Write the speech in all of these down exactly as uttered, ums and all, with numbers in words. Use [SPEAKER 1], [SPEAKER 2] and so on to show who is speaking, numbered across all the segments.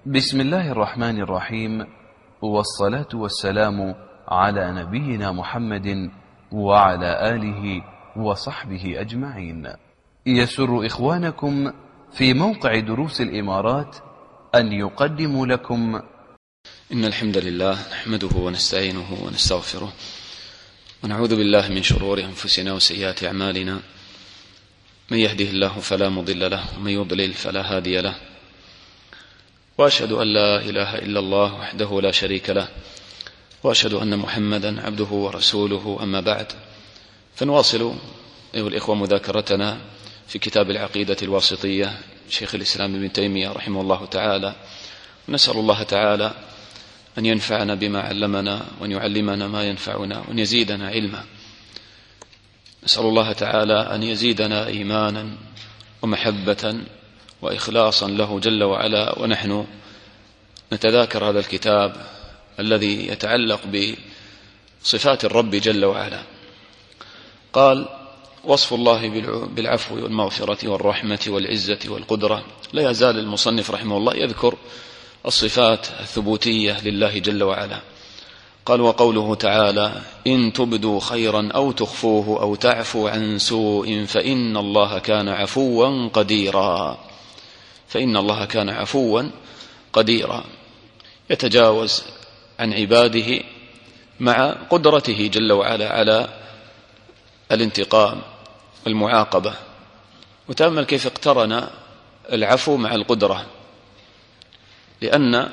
[SPEAKER 1] بسم الله الرحمن الرحيم، والصلاة والسلام على نبينا محمد وعلى آله وصحبه أجمعين. يسر إخوانكم في موقع دروس الإمارات أن يقدموا لكم
[SPEAKER 2] إن الحمد لله نحمده ونستعينه ونستغفره ونعوذ بالله من شرور أنفسنا وسيئات أعمالنا، من يهده الله فلا مضل له ومن يضلل فلا هادي له، وأشهد أن لا إله إلا الله وحده لا شريك له، وأشهد أن محمدا عبده ورسوله. أما بعد، فنواصل أيها الإخوة مذاكرتنا في كتاب العقيدة الواسطية شيخ الإسلام ابن تيمية رحمه الله تعالى، ونسأل الله تعالى أن ينفعنا بما علمنا وأن يعلمنا ما ينفعنا وأن يزيدنا علما. نسأل الله تعالى أن يزيدنا إيمانا ومحبة وإخلاصا له جل وعلا، ونحن نتذاكر هذا الكتاب الذي يتعلق بصفات الرب جل وعلا. قال: وصف الله بالعفو والمغفرة والرحمة والعزة والقدرة. لا يزال المصنف رحمه الله يذكر الصفات الثبوتية لله جل وعلا. قال: وقوله تعالى: إن تبدوا خيرا أو تخفوه أو تعفو عن سوء فإن الله كان عفوا قديرا. فإن الله كان عفوا قديرا، يتجاوز عن عباده مع قدرته جل وعلا على الانتقام والمعاقبة. وتأمل كيف اقترن العفو مع القدرة، لأن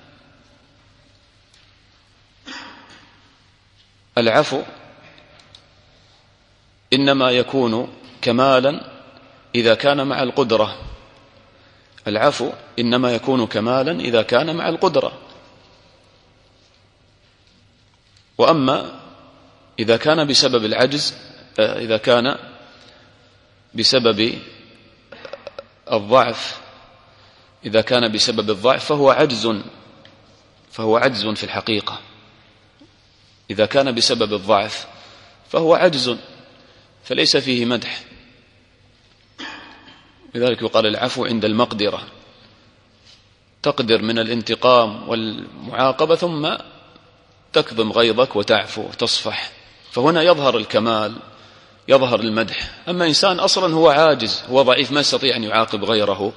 [SPEAKER 2] العفو إنما يكون كمالا إذا كان مع القدرة. العفو إنما يكون كمالا إذا كان مع القدرة، وأما إذا كان بسبب العجز، إذا كان بسبب الضعف إذا كان بسبب الضعف فهو عجز فهو عجز في الحقيقة. إذا كان بسبب الضعف فهو عجز، فليس فيه مدح. لذلك يقال العفو عند المقدرة، تقدر من الانتقام والمعاقبة ثم تكظم غيظك وتعفو وتصفح، فهنا يظهر الكمال، يظهر المدح. أما إنسان أصلا هو عاجز، هو ضعيف، ما يستطيع أن يعاقب غيره،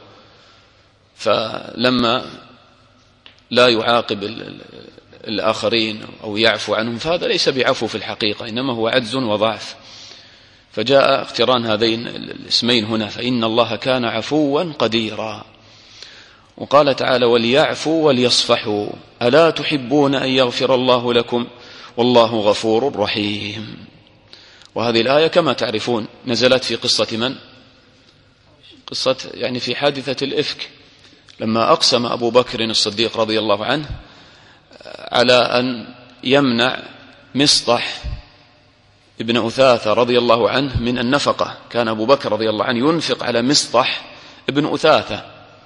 [SPEAKER 2] فلما لا يعاقب الآخرين أو يعفو عنهم فهذا ليس بعفو في الحقيقة، إنما هو عجز وضعف. فجاء اقتران هذين الاسمين هنا: فإن الله كان عفوا قديرا. وقال تعالى: وليعفوا وليصفحوا ألا تحبون أن يغفر الله لكم والله غفور رحيم. وهذه الآية كما تعرفون نزلت في قصة من؟ قصة يعني في حادثة الإفك، لما أقسم أبو بكر الصديق رضي الله عنه على أن يمنع مصطح ابن أثاثة رضي الله عنه من النفقة. كان أبو بكر رضي الله عنه ينفق على مصطح ابن أثاثة،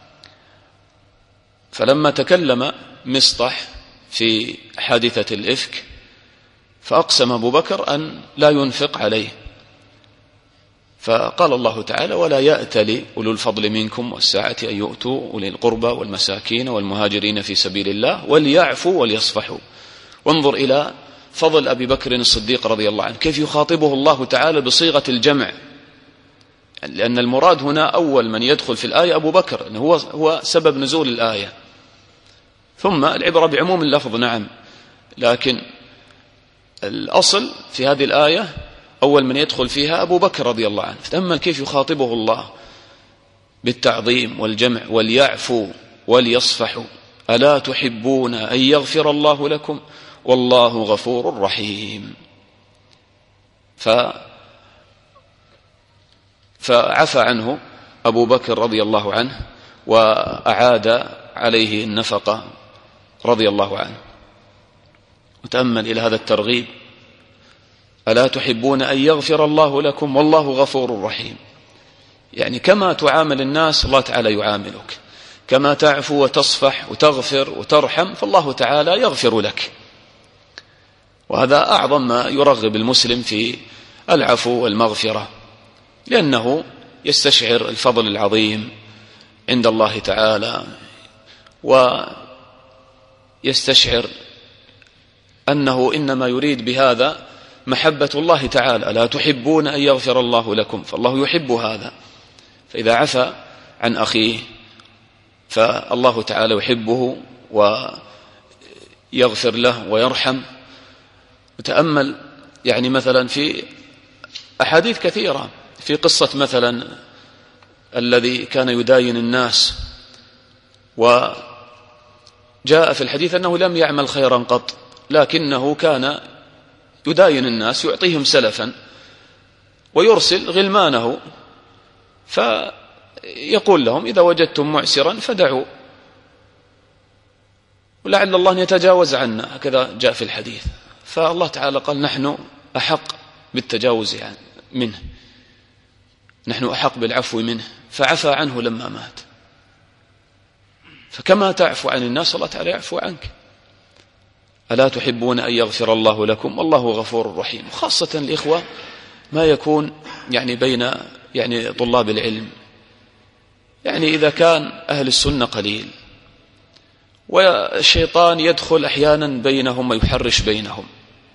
[SPEAKER 2] فلما تكلم مصطح في حادثة الإفك فأقسم أبو بكر أن لا ينفق عليه، فقال الله تعالى: ولا يأتل أولو الفضل منكم والسعة أن يؤتوا أولي القربى والمساكين والمهاجرين في سبيل الله وليعفوا وليصفحوا. وانظر إلى فضل أبي بكر الصديق رضي الله عنه، كيف يخاطبه الله تعالى بصيغة الجمع، لأن المراد هنا أول من يدخل في الآية أبو بكر، إنه هو هو سبب نزول الآية، ثم العبرة بعموم اللفظ نعم، لكن الأصل في هذه الآية أول من يدخل فيها أبو بكر رضي الله عنه. فتأمل كيف يخاطبه الله بالتعظيم والجمع: وليعفوا وليصفحوا ألا تحبون أن يغفر الله لكم والله غفور رحيم. ف... فعفى عنه أبو بكر رضي الله عنه وأعاد عليه النفقة رضي الله عنه. وتأمل إلى هذا الترغيب: ألا تحبون أن يغفر الله لكم والله غفور رحيم. يعني كما تعامل الناس الله تعالى يعاملك، كما تعفو وتصفح وتغفر وترحم فالله تعالى يغفر لك. وهذا أعظم ما يرغب المسلم في العفو والمغفرة، لأنه يستشعر الفضل العظيم عند الله تعالى، ويستشعر أنه إنما يريد بهذا محبة الله تعالى. لا تحبون أن يغفر الله لكم، فالله يحب هذا. فإذا عفى عن أخيه فالله تعالى يحبه ويغفر له ويرحم. وتأمل يعني مثلا في أحاديث كثيرة، في قصة مثلا الذي كان يداين الناس، وجاء في الحديث أنه لم يعمل خيرا قط، لكنه كان يداين الناس، يعطيهم سلفا ويرسل غلمانه فيقول لهم إذا وجدتم معسرا فدعوا ولعل الله يتجاوز عنا، هكذا جاء في الحديث. فالله تعالى قال نحن أحق بالتجاوز منه، نحن أحق بالعفو منه، فعفى عنه لما مات. فكما تعفو عن الناس الله تعالى يعفو عنك. ألا تحبون أن يغفر الله لكم والله غفور رحيم. خاصة الإخوة ما يكون يعني بين يعني طلاب العلم، يعني إذا كان أهل السنة قليل والشيطان يدخل أحيانا بينهم ويحرش بينهم،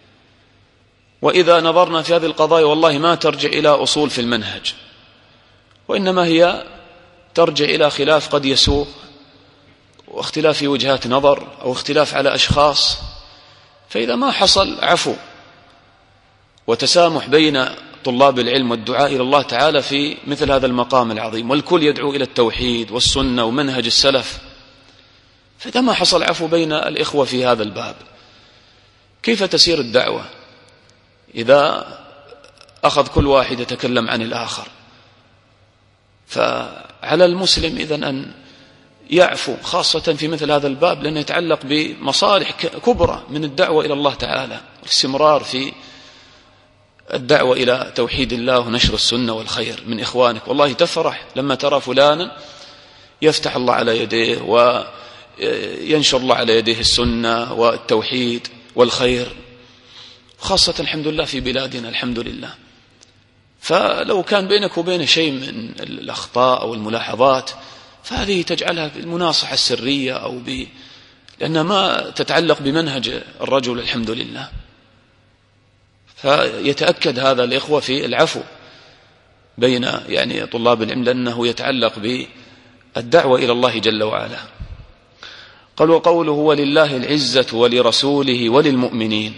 [SPEAKER 2] وإذا نظرنا في هذه القضايا والله ما ترجع إلى أصول في المنهج، وإنما هي ترجع إلى خلاف قد يسوء، واختلاف في وجهات نظر أو اختلاف على أشخاص. فإذا ما حصل عفو وتسامح بين طلاب العلم والدعاء إلى الله تعالى في مثل هذا المقام العظيم، والكل يدعو إلى التوحيد والسنة ومنهج السلف، فإذا ما حصل عفو بين الإخوة في هذا الباب كيف تسير الدعوة إذا أخذ كل واحد يتكلم عن الآخر؟ فعلى المسلم إذن أن يعفو خاصة في مثل هذا الباب، لأنه يتعلق بمصالح كبرى من الدعوة إلى الله تعالى، الاستمرار في الدعوة إلى توحيد الله ونشر السنة والخير من إخوانك. والله تفرح لما ترى فلانا يفتح الله على يديه وينشر الله على يديه السنة والتوحيد والخير، خاصة الحمد لله في بلادنا الحمد لله. فلو كان بينك وبين شيء من الأخطاء أو الملاحظات فهذه تجعلها بالمناصحة السرية أو ب... لأنها ما تتعلق بمنهج الرجل الحمد لله. فيتأكد هذا الإخوة في العفو بين يعني طلاب العلم، لأنه يتعلق بالدعوة إلى الله جل وعلا. قال وقوله ولله العزة ولرسوله وللمؤمنين،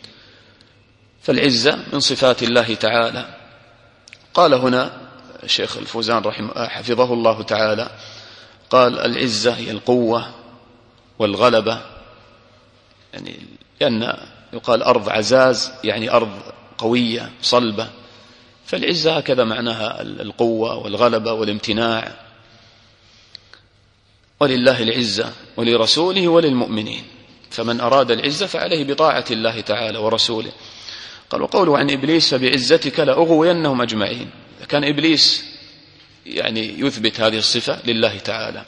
[SPEAKER 2] فالعزة من صفات الله تعالى. قال هنا الشيخ الفوزان رحمه حفظه الله تعالى قال العزة هي القوة والغلبة، يعني لأن يقال أرض عزاز يعني أرض قوية صلبة، فالعزة هكذا معناها القوة والغلبة والامتناع. ولله العزة ولرسوله وللمؤمنين، فمن أراد العزة فعليه بطاعة الله تعالى ورسوله. قال وقوله عن إبليس فبعزتك لأغوينهم أجمعين، كان إبليس يعني يثبت هذه الصفة لله تعالى،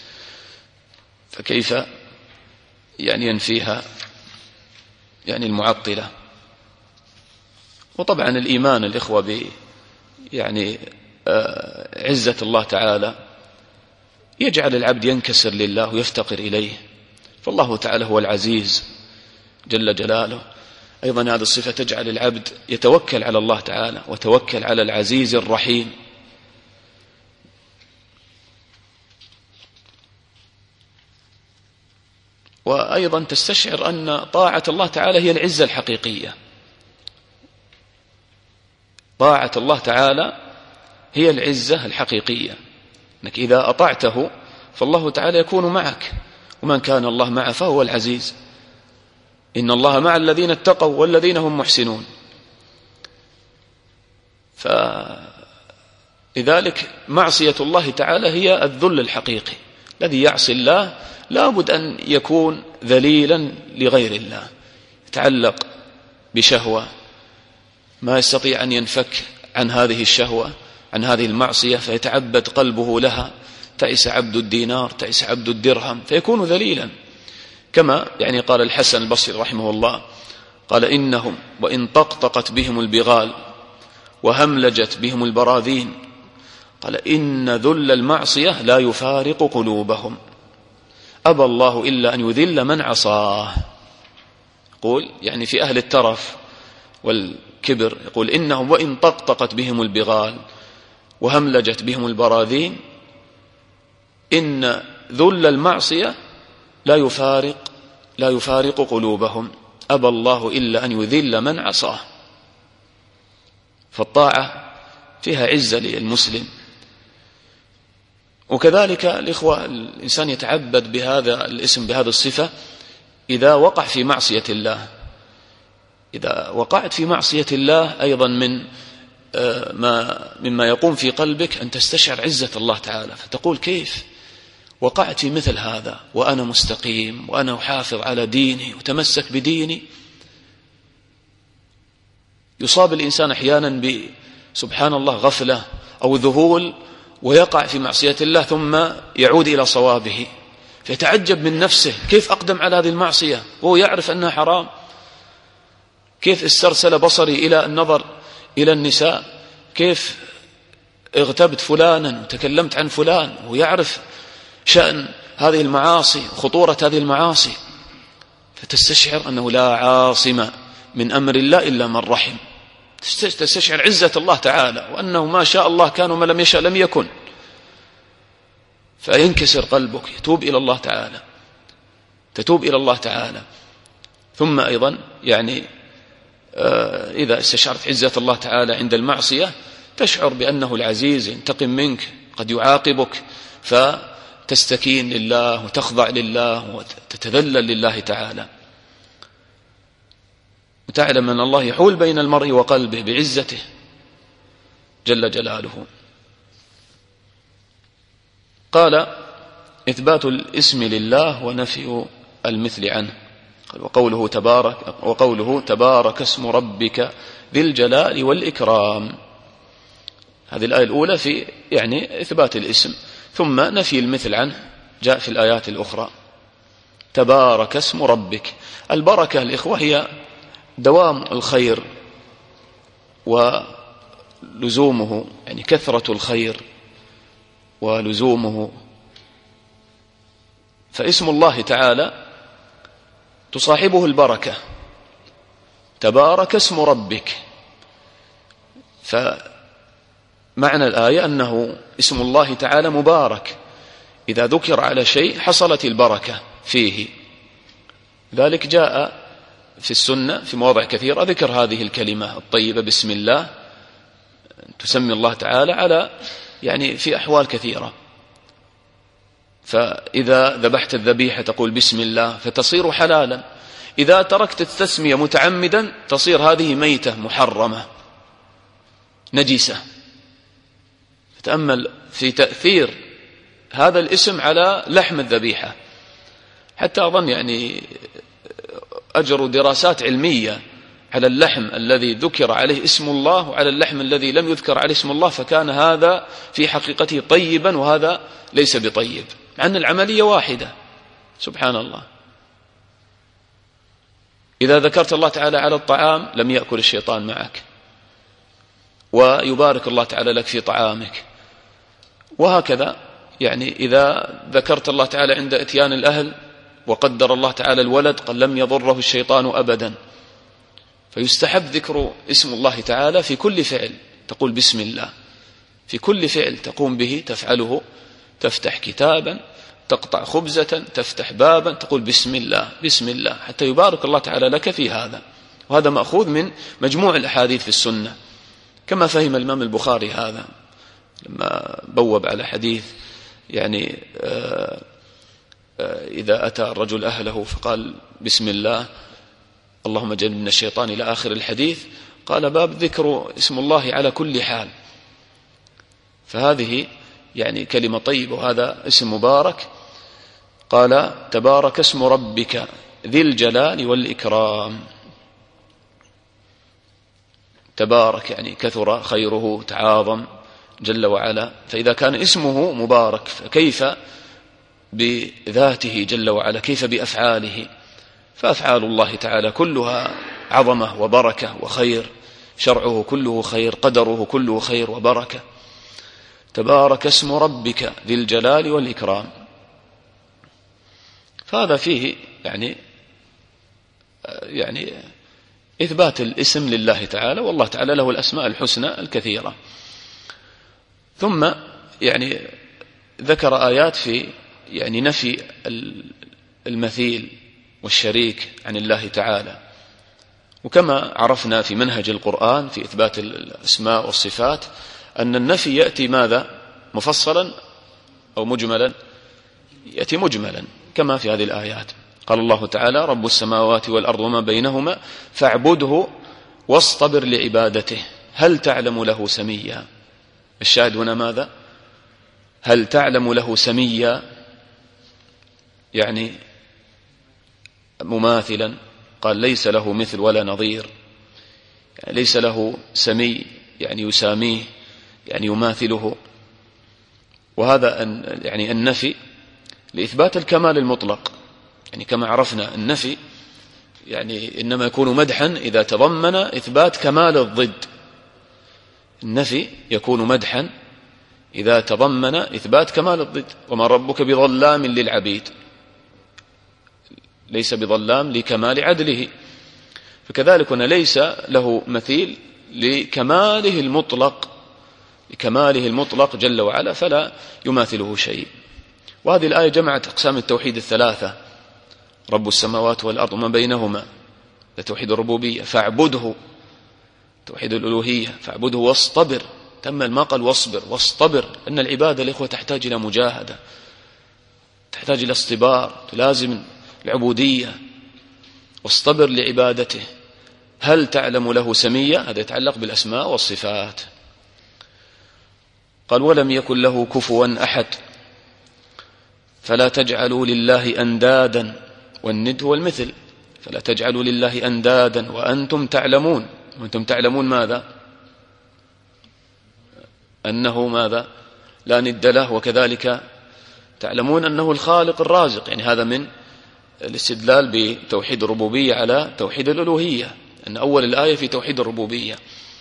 [SPEAKER 2] فكيف يعني ينفيها يعني المعطلة؟ وطبعا الإيمان الإخوة ب يعني عزة الله تعالى يجعل العبد ينكسر لله ويفتقر إليه، فالله تعالى هو العزيز جل جلاله. أيضا هذه الصفة تجعل العبد يتوكل على الله تعالى وتوكل على العزيز الرحيم. وأيضا تستشعر أن طاعة الله تعالى هي العزة الحقيقية، طاعة الله تعالى هي العزة الحقيقية، أنك إذا أطعته فالله تعالى يكون معك، ومن كان الله معه فهو العزيز. إن الله مع الذين اتقوا والذين هم محسنون. فلذلك معصية الله تعالى هي الذل الحقيقي، الذي يعصي الله لابد أن يكون ذليلا لغير الله، يتعلق بشهوة ما يستطيع أن ينفك عن هذه الشهوة عن هذه المعصية، فيتعبد قلبه لها، تعس عبد الدينار تعس عبد الدرهم، فيكون ذليلا. كما يعني قال الحسن البصري رحمه الله قال إنهم وإن طقطقت بهم البغال وهملجت بهم البراذين قال إن ذل المعصية لا يفارق قلوبهم، أبى الله إلا أن يذل من عصاه. يقول يعني في أهل الترف والكبر، يقول إنهم وإن طقطقت بهم البغال وهملجت بهم البراذين إن ذل المعصية لا يفارق لا يفارق قلوبهم. أبى الله إلا أن يذل من عصاه. فالطاعة فيها عزة للمسلم. وكذلك الإخوة الإنسان يتعبد بهذا الاسم بهذه الصفة إذا وقع في معصية الله. إذا وقعت في معصية الله أيضا من ما مما يقوم في قلبك أن تستشعر عزة الله تعالى، فتقول كيف وقعت في مثل هذا وأنا مستقيم وأنا أحافظ على ديني وتمسك بديني. يصاب الإنسان أحيانا بسبحان الله غفلة أو ذهول ويقع في معصية الله ثم يعود إلى صوابه، فيتعجب من نفسه كيف أقدم على هذه المعصية وهو يعرف أنها حرام، كيف استرسل بصري إلى النظر إلى النساء، كيف اغتبت فلانا وتكلمت عن فلان ويعرف شأن هذه المعاصي وخطورة هذه المعاصي، فتستشعر أنه لا عاصم من أمر الله إلا من رحم. تستشعر عزة الله تعالى وأنه ما شاء الله كان وما لم يشاء لم يكن، فينكسر قلبك، يتوب إلى الله تعالى تتوب إلى الله تعالى. ثم أيضا يعني آه إذا استشعرت عزة الله تعالى عند المعصية تشعر بأنه العزيز ينتقم منك، قد يعاقبك، فتستكين لله وتخضع لله وتتذلل لله تعالى، وتعلم أن الله يحول بين المرء وقلبه بعزته جل جلاله. قال إثبات الاسم لله ونفي المثل عنه. وقوله تبارك وقوله تبارك اسم ربك ذي الجلال والإكرام. هذه الآية الأولى في يعني إثبات الاسم، ثم نفي المثل عنه جاء في الآيات الأخرى. تبارك اسم ربك. البركة الإخوة هي دوام الخير ولزومه، يعني كثرة الخير ولزومه. فاسم الله تعالى تصاحبه البركة. تبارك اسم ربك. فمعنى الآية أنه اسم الله تعالى مبارك، إذا ذكر على شيء حصلت البركة فيه. ذلك جاء في السنة في مواضع كثيرة ذكر هذه الكلمة الطيبة بسم الله، تسمي الله تعالى على يعني في أحوال كثيرة. فإذا ذبحت الذبيحة تقول بسم الله فتصير حلالا، إذا تركت التسمية متعمدا تصير هذه ميتة محرمة نجسة. تأمل في تأثير هذا الاسم على لحم الذبيحة. حتى أظن يعني أجروا دراسات علمية على اللحم الذي ذكر عليه اسم الله وعلى اللحم الذي لم يذكر عليه اسم الله، فكان هذا في حقيقته طيبا وهذا ليس بطيب، مع أن العملية واحدة. سبحان الله. إذا ذكرت الله تعالى على الطعام لم يأكل الشيطان معك، ويبارك الله تعالى لك في طعامك. وهكذا يعني إذا ذكرت الله تعالى عند إتيان الأهل وقدر الله تعالى الولد قال لم يضره الشيطان أبدا. فيستحب ذكر اسم الله تعالى في كل فعل، تقول بسم الله في كل فعل تقوم به تفعله، تفتح كتابا، تقطع خبزة، تفتح بابا، تقول بسم الله بسم الله، حتى يبارك الله تعالى لك في هذا. وهذا مأخوذ من مجموع الأحاديث في السنة، كما فهم الإمام البخاري هذا لما بوب على حديث يعني آآ آآ إذا أتى الرجل أهله فقال بسم الله اللهم جنبنا الشيطان إلى آخر الحديث، قال باب ذكر اسم الله على كل حال. فهذه يعني كلمة طيبة وهذا اسم مبارك. قال تبارك اسم ربك ذي الجلال والإكرام. تبارك يعني كثر خيره تعاظم جل وعلا، فإذا كان اسمه مبارك فكيف بذاته جل وعلا، كيف بأفعاله؟ فأفعال الله تعالى كلها عظمة وبركة وخير، شرعه كله خير، قدره كله خير وبركة. تبارك اسم ربك ذي الجلال والإكرام. فهذا فيه يعني يعني إثبات الاسم لله تعالى، والله تعالى له الأسماء الحسنى الكثيرة. ثم يعني ذكر آيات في يعني نفي المثيل والشريك عن الله تعالى. وكما عرفنا في منهج القرآن في إثبات الأسماء والصفات أن النفي يأتي ماذا؟ مفصلا أو مجملا؟ يأتي مجملا كما في هذه الآيات. قال الله تعالى: رب السماوات والأرض وما بينهما فاعبده واصطبر لعبادته هل تعلم له سميا. الشاهد هنا ماذا؟ هل تعلم له سميا، يعني مماثلا. قال ليس له مثل ولا نظير، يعني ليس له سمي يعني يساميه يعني يماثله. وهذا يعني النفي لإثبات الكمال المطلق. يعني كما عرفنا النفي يعني إنما يكون مدحا إذا تضمن إثبات كمال الضد. النفي يكون مدحا إذا تضمن إثبات كمال الضد. وما ربك بظلام للعبيد، ليس بظلام لكمال عدله. فكذلك هنا ليس له مثيل لكماله المطلق، لكماله المطلق جل وعلا، فلا يماثله شيء. وهذه الآية جمعت أقسام التوحيد الثلاثة: رب السماوات والأرض وما بينهما، توحيد الربوبية، فاعبده توحيد الألوهية، فاعبده واصطبر. تم ما قال واصبر واصطبر، أن العبادة الإخوة تحتاج إلى مجاهدة، تحتاج إلى اصطبار، تلازم العبودية. واصطبر لعبادته هل تعلم له سميا، هذا يتعلق بالأسماء والصفات. قال ولم يكن له كفوا أحد فلا تجعلوا لله أندادا، والند هو المثل، فلا تجعلوا لله أندادا وأنتم تعلمون. وأنتم تعلمون ماذا؟ أنه ماذا؟ لا ند له، وكذلك تعلمون أنه الخالق الرازق. يعني هذا من الاستدلال بتوحيد الربوبية على توحيد الألوهية، أن أول الآية في توحيد الربوبية: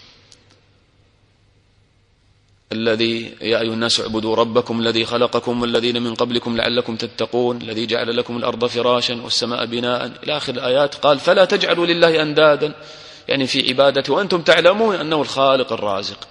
[SPEAKER 2] الذي يا أيها الناس اعبدوا ربكم الذي خلقكم والذين من قبلكم لعلكم تتقون الذي جعل لكم الأرض فراشا والسماء بناء إلى آخر الآيات. قال فلا تجعلوا لله أندادا، يعني في عبادته وأنتم تعلمون أنه الخالق الرازق.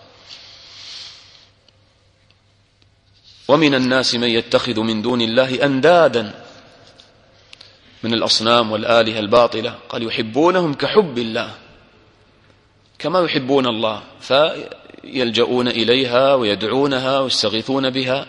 [SPEAKER 2] ومن الناس من يتخذ من دون الله أندادا من الأصنام والآلهة الباطلة. قال يحبونهم كحب الله، كما يحبون الله، فيلجؤون إليها ويدعونها ويستغيثون بها.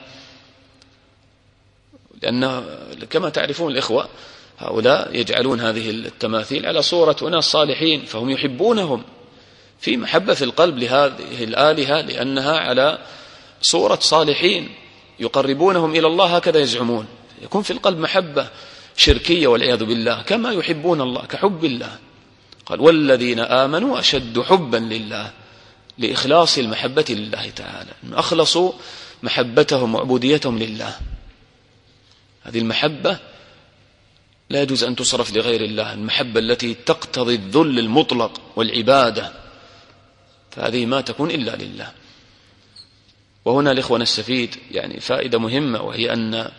[SPEAKER 2] لأن كما تعرفون الإخوة هؤلاء يجعلون هذه التماثيل على صورة أناس صالحين، فهم يحبونهم في محبة في القلب لهذه الآلهة لأنها على صورة صالحين يقربونهم إلى الله، هكذا يزعمون. يكون في القلب محبة شركية والعياذ بالله، كما يحبون الله كحب الله. قال والذين آمنوا أشد حبا لله، لإخلاص المحبة لله تعالى، أخلصوا محبتهم وعبوديتهم لله. هذه المحبة لا يجوز أن تصرف لغير الله، المحبة التي تقتضي الذل المطلق والعبادة، فهذه ما تكون إلا لله. وهنا الإخوة نستفيد يعني فائدة مهمة، وهي أن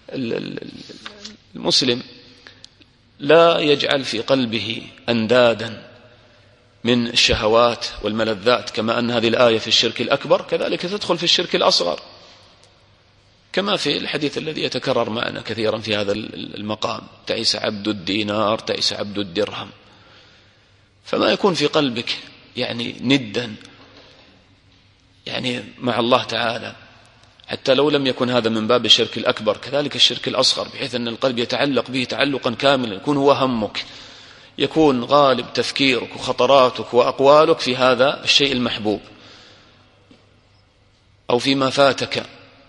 [SPEAKER 2] المسلم لا يجعل في قلبه أندادا من الشهوات والملذات، كما أن هذه الآية في الشرك الأكبر كذلك تدخل في الشرك الأصغر، كما في الحديث الذي يتكرر معنا كثيرا في هذا المقام: تعيس عبد الدينار، تعيس عبد الدرهم. فما يكون في قلبك يعني ندا يعني مع الله تعالى، حتى لو لم يكن هذا من باب الشرك الأكبر، كذلك الشرك الأصغر، بحيث أن القلب يتعلق به تعلقا كاملا، يكون هو همك، يكون غالب تفكيرك وخطراتك وأقوالك في هذا الشيء المحبوب أو فيما فاتك.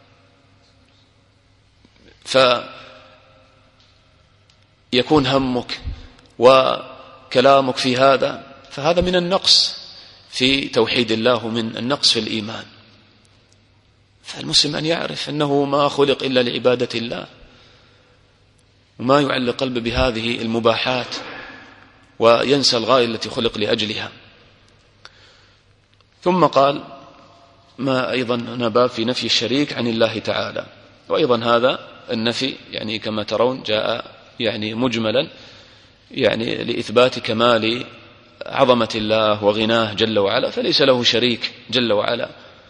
[SPEAKER 2] فيكون همك وكلامك في هذا، فهذا من النقص في توحيد الله، من النقص في الإيمان. فالمسلم أن يعرف أنه ما خلق إلا لعبادة الله، وما يعلق قلبه بهذه المباحات وينسى الغاية التي خلق لأجلها. ثم قال ما أيضا نباب في نفي الشريك عن الله تعالى، وأيضا هذا النفي يعني كما ترون جاء يعني مجملا يعني لإثبات كمال عظمة الله وغناه جل وعلا، فليس له شريك جل وعلا.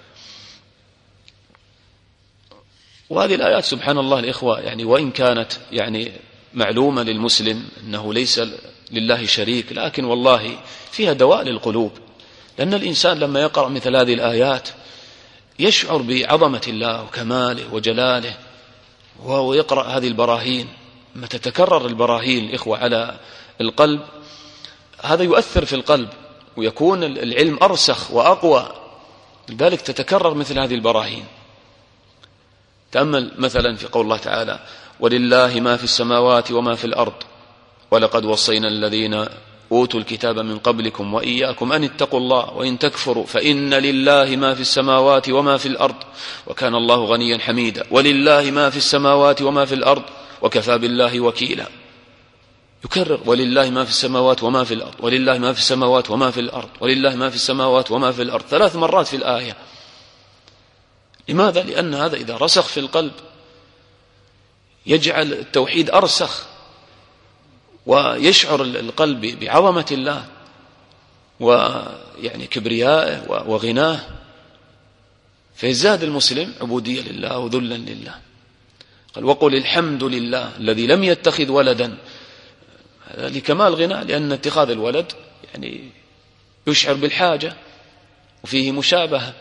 [SPEAKER 2] وهذه الآيات سبحان الله الإخوة يعني وإن كانت يعني معلومة للمسلم أنه ليس لله شريك، لكن والله فيها دواء للقلوب، لأن الإنسان لما يقرأ مثل هذه الآيات يشعر بعظمة الله وكماله وجلاله، وهو يقرأ هذه البراهين. لما تتكرر البراهين الإخوة على القلب هذا يؤثر في القلب ويكون العلم أرسخ وأقوى، لذلك تتكرر مثل هذه البراهين. تأمل مثلا في قول الله تعالى: ولله ما في السماوات وما في الأرض ولقد وصينا الذين أوتوا الكتاب من قبلكم وإياكم أن اتقوا الله وإن تكفروا فإن لله ما في السماوات وما في الأرض وكان الله غنيا حميدا. ولله ما في السماوات وما في الأرض وكفى بالله وكيلا. يكرر: ولله ما في السماوات وما في الأرض، ولله ما في السماوات وما في الأرض، ولله ما في السماوات وما في الأرض، ثلاث مرات في الآية. لماذا؟ لأن هذا إذا رسخ في القلب يجعل التوحيد أرسخ، ويشعر القلب بعظمة الله ويعني كبريائه وغناه، فيزداد المسلم عبودية لله وذلا لله. قال: وقل الحمد لله الذي لم يتخذ ولدا، لكمال غناه، لأن اتخاذ الولد يعني يشعر بالحاجة وفيه مشابهة.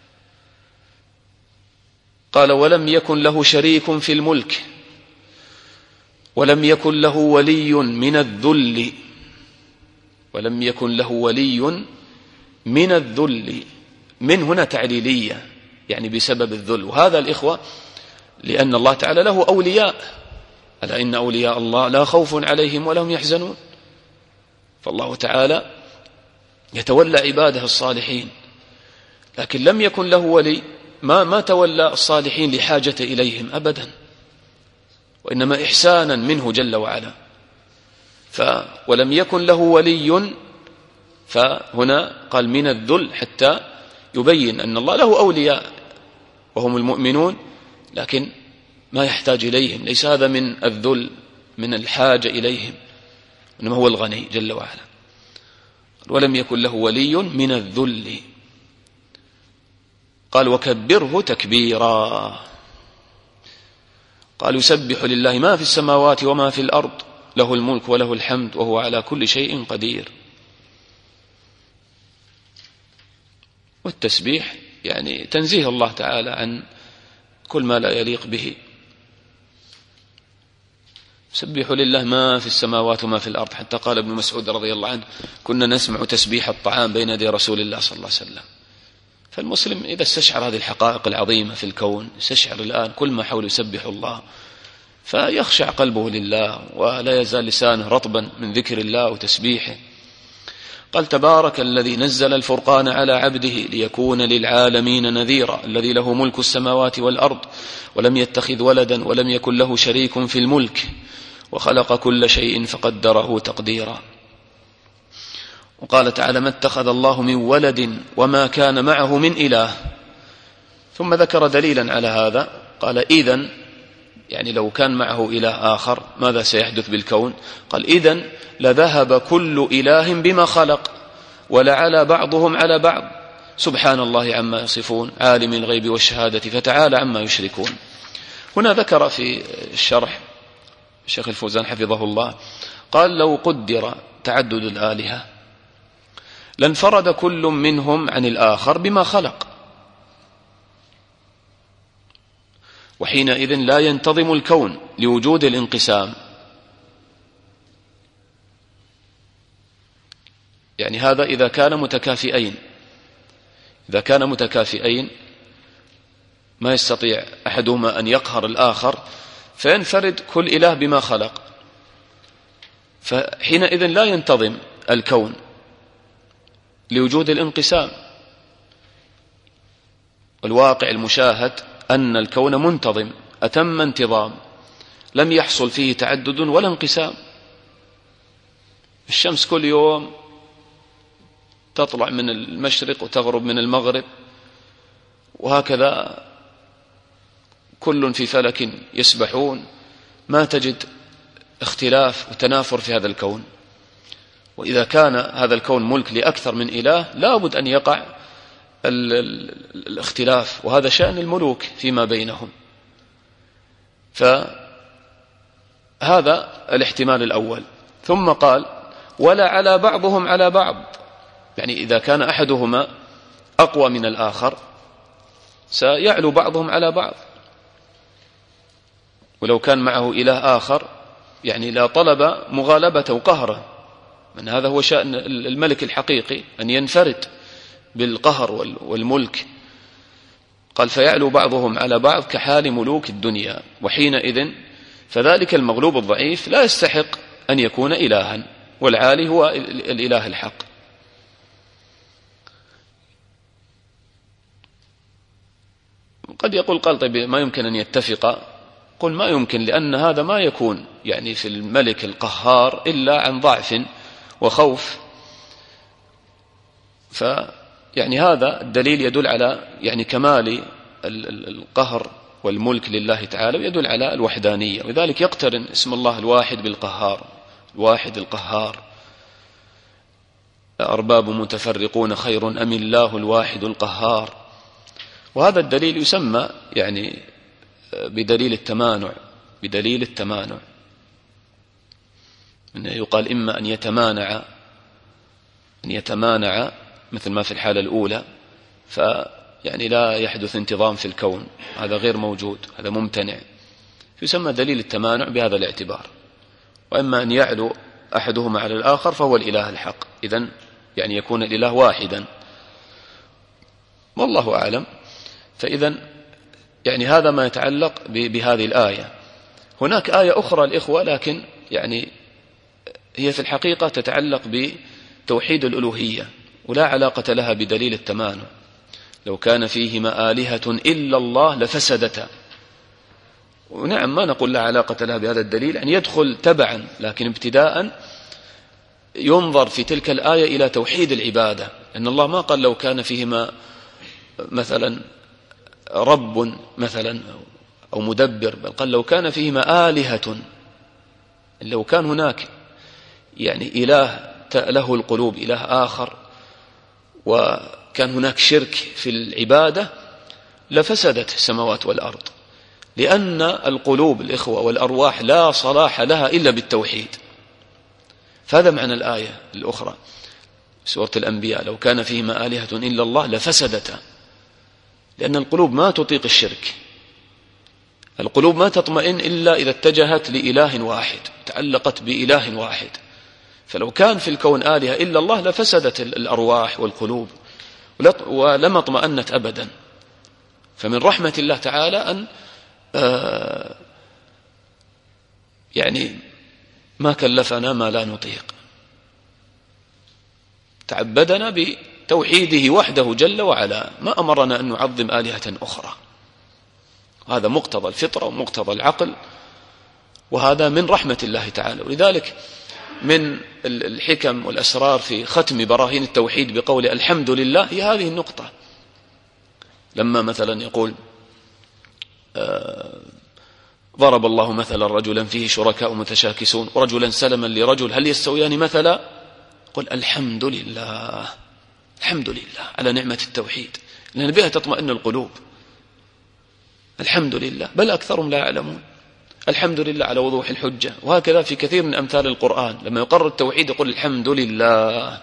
[SPEAKER 2] قال: ولم يكن له شريك في الملك ولم يكن له ولي من الذل. ولم يكن له ولي من الذل، من هنا تعليلية يعني بسبب الذل. وهذا الإخوة لأن الله تعالى له أولياء: ألا إن أولياء الله لا خوف عليهم ولا هم يحزنون. فالله تعالى يتولى عباده الصالحين، لكن لم يكن له ولي، ما ما تولى الصالحين لحاجة إليهم أبدا، وإنما إحسانا منه جل وعلا. ف ولم يكن له ولي، فهنا قال من الذل حتى يبين أن الله له أولياء وهم المؤمنون، لكن ما يحتاج إليهم، ليس هذا من الذل من الحاجة إليهم، إنما هو الغني جل وعلا. ولم يكن له ولي من الذل. قال: وكبره تكبيرا. قال: يسبح لله ما في السماوات وما في الأرض له الملك وله الحمد وهو على كل شيء قدير. والتسبيح يعني تنزيه الله تعالى عن كل ما لا يليق به. سبحوا لله ما في السماوات وما في الأرض، حتى قال ابن مسعود رضي الله عنه: كنا نسمع تسبيح الطعام بين يدي رسول الله صلى الله عليه وسلم. فالمسلم إذا استشعر هذه الحقائق العظيمة في الكون، استشعر الآن كل ما حوله يسبح الله، فيخشع قلبه لله ولا يزال لسانه رطبا من ذكر الله وتسبيحه. قال: تبارك الذي نزل الفرقان على عبده ليكون للعالمين نذيرا، الذي له ملك السماوات والأرض ولم يتخذ ولدا ولم يكن له شريك في الملك وخلق كل شيء فقدره تقديرا. وقال تعالى: ما اتخذ الله من ولد وما كان معه من إله. ثم ذكر دليلا على هذا، قال: إذن يعني لو كان معه إله آخر ماذا سيحدث بالكون؟ قال: إذن لذهب كل إله بما خلق ولعلى بعضهم على بعض سبحان الله عما يصفون عالم الغيب والشهادة فتعالى عما يشركون. هنا ذكر في الشرح الشيخ الفوزان حفظه الله، قال: لو قدر تعدد الآلهة لانفرد كل منهم عن الآخر بما خلق، وحينئذ لا ينتظم الكون لوجود الانقسام. يعني هذا إذا كان متكافئين، إذا كان متكافئين ما يستطيع أحدهما أن يقهر الآخر فينفرد كل إله بما خلق، فحينئذ لا ينتظم الكون لوجود الانقسام. الواقع المشاهد أن الكون منتظم أتم انتظام، لم يحصل فيه تعدد ولا انقسام. الشمس كل يوم تطلع من المشرق وتغرب من المغرب، وهكذا كل في فلك يسبحون، ما تجد اختلاف وتنافر في هذا الكون، وإذا كان هذا الكون ملك لأكثر من إله لا بد أن يقع ال ال الاختلاف، وهذا شأن الملوك فيما بينهم. فهذا الاحتمال الأول. ثم قال ولا على بعضهم على بعض، يعني إذا كان أحدهما أقوى من الآخر سيعلو بعضهم على بعض، ولو كان معه إله آخر يعني لا طلب مغالبة وقهره، من هذا هو شأن الملك الحقيقي أن ينفرد بالقهر والملك. قال فيعلو بعضهم على بعض كحال ملوك الدنيا، وحينئذ فذلك المغلوب الضعيف لا يستحق أن يكون إلها، والعالي هو الإله الحق. قد يقول قال طيب ما يمكن أن يتفق؟ قل ما يمكن، لأن هذا ما يكون يعني في الملك القهار إلا عن ضعف وخوف. فيعني هذا الدليل يدل على يعني كمال القهر والملك لله تعالى، ويدل على الوحدانية، ولذلك يقترن اسم الله الواحد بالقهار، الواحد القهار. أرباب متفرقون خير أم الله الواحد القهار. وهذا الدليل يسمى يعني بدليل التمانع، بدليل التمانع إنه يقال إما أن يتمانع أن يتمانع مثل ما في الحالة الأولى، فيعني لا يحدث انتظام في الكون، هذا غير موجود، هذا ممتنع، يسمى دليل التمانع بهذا الاعتبار. وإما أن يعلو أحدهما على الآخر فهو الإله الحق، إذن يعني يكون الإله واحدا، والله أعلم. فإذن يعني هذا ما يتعلق بهذه الآية. هناك آية أخرى الإخوة لكن يعني هي في الحقيقة تتعلق بتوحيد الألوهية ولا علاقة لها بدليل التمانع. لو كان فيهما آلهة إلا الله لفسدتا. ونعم ما نقول لا علاقة لها بهذا الدليل، يعني يدخل تبعا، لكن ابتداء ينظر في تلك الآية إلى توحيد العبادة، أن الله ما قال لو كان فيهما مثلا رب مثلا أو مدبر، بل قال لو كان فيهما آلهة، لو كان هناك يعني إله له القلوب، إله آخر، وكان هناك شرك في العبادة لفسدت السماوات والأرض، لأن القلوب الإخوة والأرواح لا صلاح لها إلا بالتوحيد. فهذا معنى الآية الأخرى سورة الأنبياء، لو كان فيهما آلهة إلا الله لفسدتا، لأن القلوب ما تطيق الشرك، القلوب ما تطمئن إلا إذا اتجهت لإله واحد، تعلقت بإله واحد. فلو كان في الكون آلهة إلا الله لفسدت الأرواح والقلوب ولما اطمأنت أبدا. فمن رحمة الله تعالى أن آه يعني ما كلفنا ما لا نطيق، تعبدنا بتوحيده وحده جل وعلا، ما أمرنا أن نعظم آلهة أخرى. هذا مقتضى الفطرة ومقتضى العقل، وهذا من رحمة الله تعالى. ولذلك من الحكم والأسرار في ختم براهين التوحيد بقول الحمد لله هي هذه النقطة. لما مثلا يقول آه ضرب الله مثلا رجلا فيه شركاء متشاكسون ورجلا سلما لرجل هل يستويان مثلا، قل الحمد لله، الحمد لله على نعمة التوحيد، لأن بها تطمئن القلوب. الحمد لله، بل أكثرهم لا يعلمون. الحمد لله على وضوح الحجة. وهكذا في كثير من أمثال القرآن لما يقرر التوحيد يقول الحمد لله.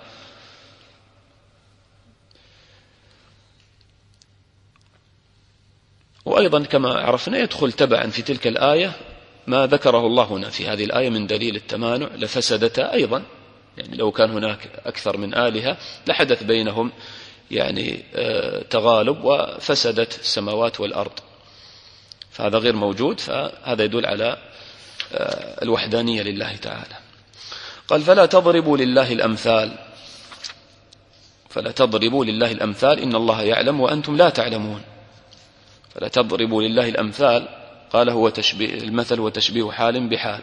[SPEAKER 2] وأيضا كما عرفنا يدخل تبعا في تلك الآية ما ذكره الله هنا في هذه الآية من دليل التمانع لفسدتا أيضا، يعني لو كان هناك أكثر من آلهة لحدث بينهم يعني تغالب وفسدت السماوات والأرض، فهذا غير موجود. فهذا يدل على الوحدانية لله تعالى. قال فلا تضربوا لله الأمثال، فلا تضربوا لله الأمثال إن الله يعلم وأنتم لا تعلمون. فلا تضربوا لله الأمثال، قال هو تشبيه المثل وتشبيه حال بحال.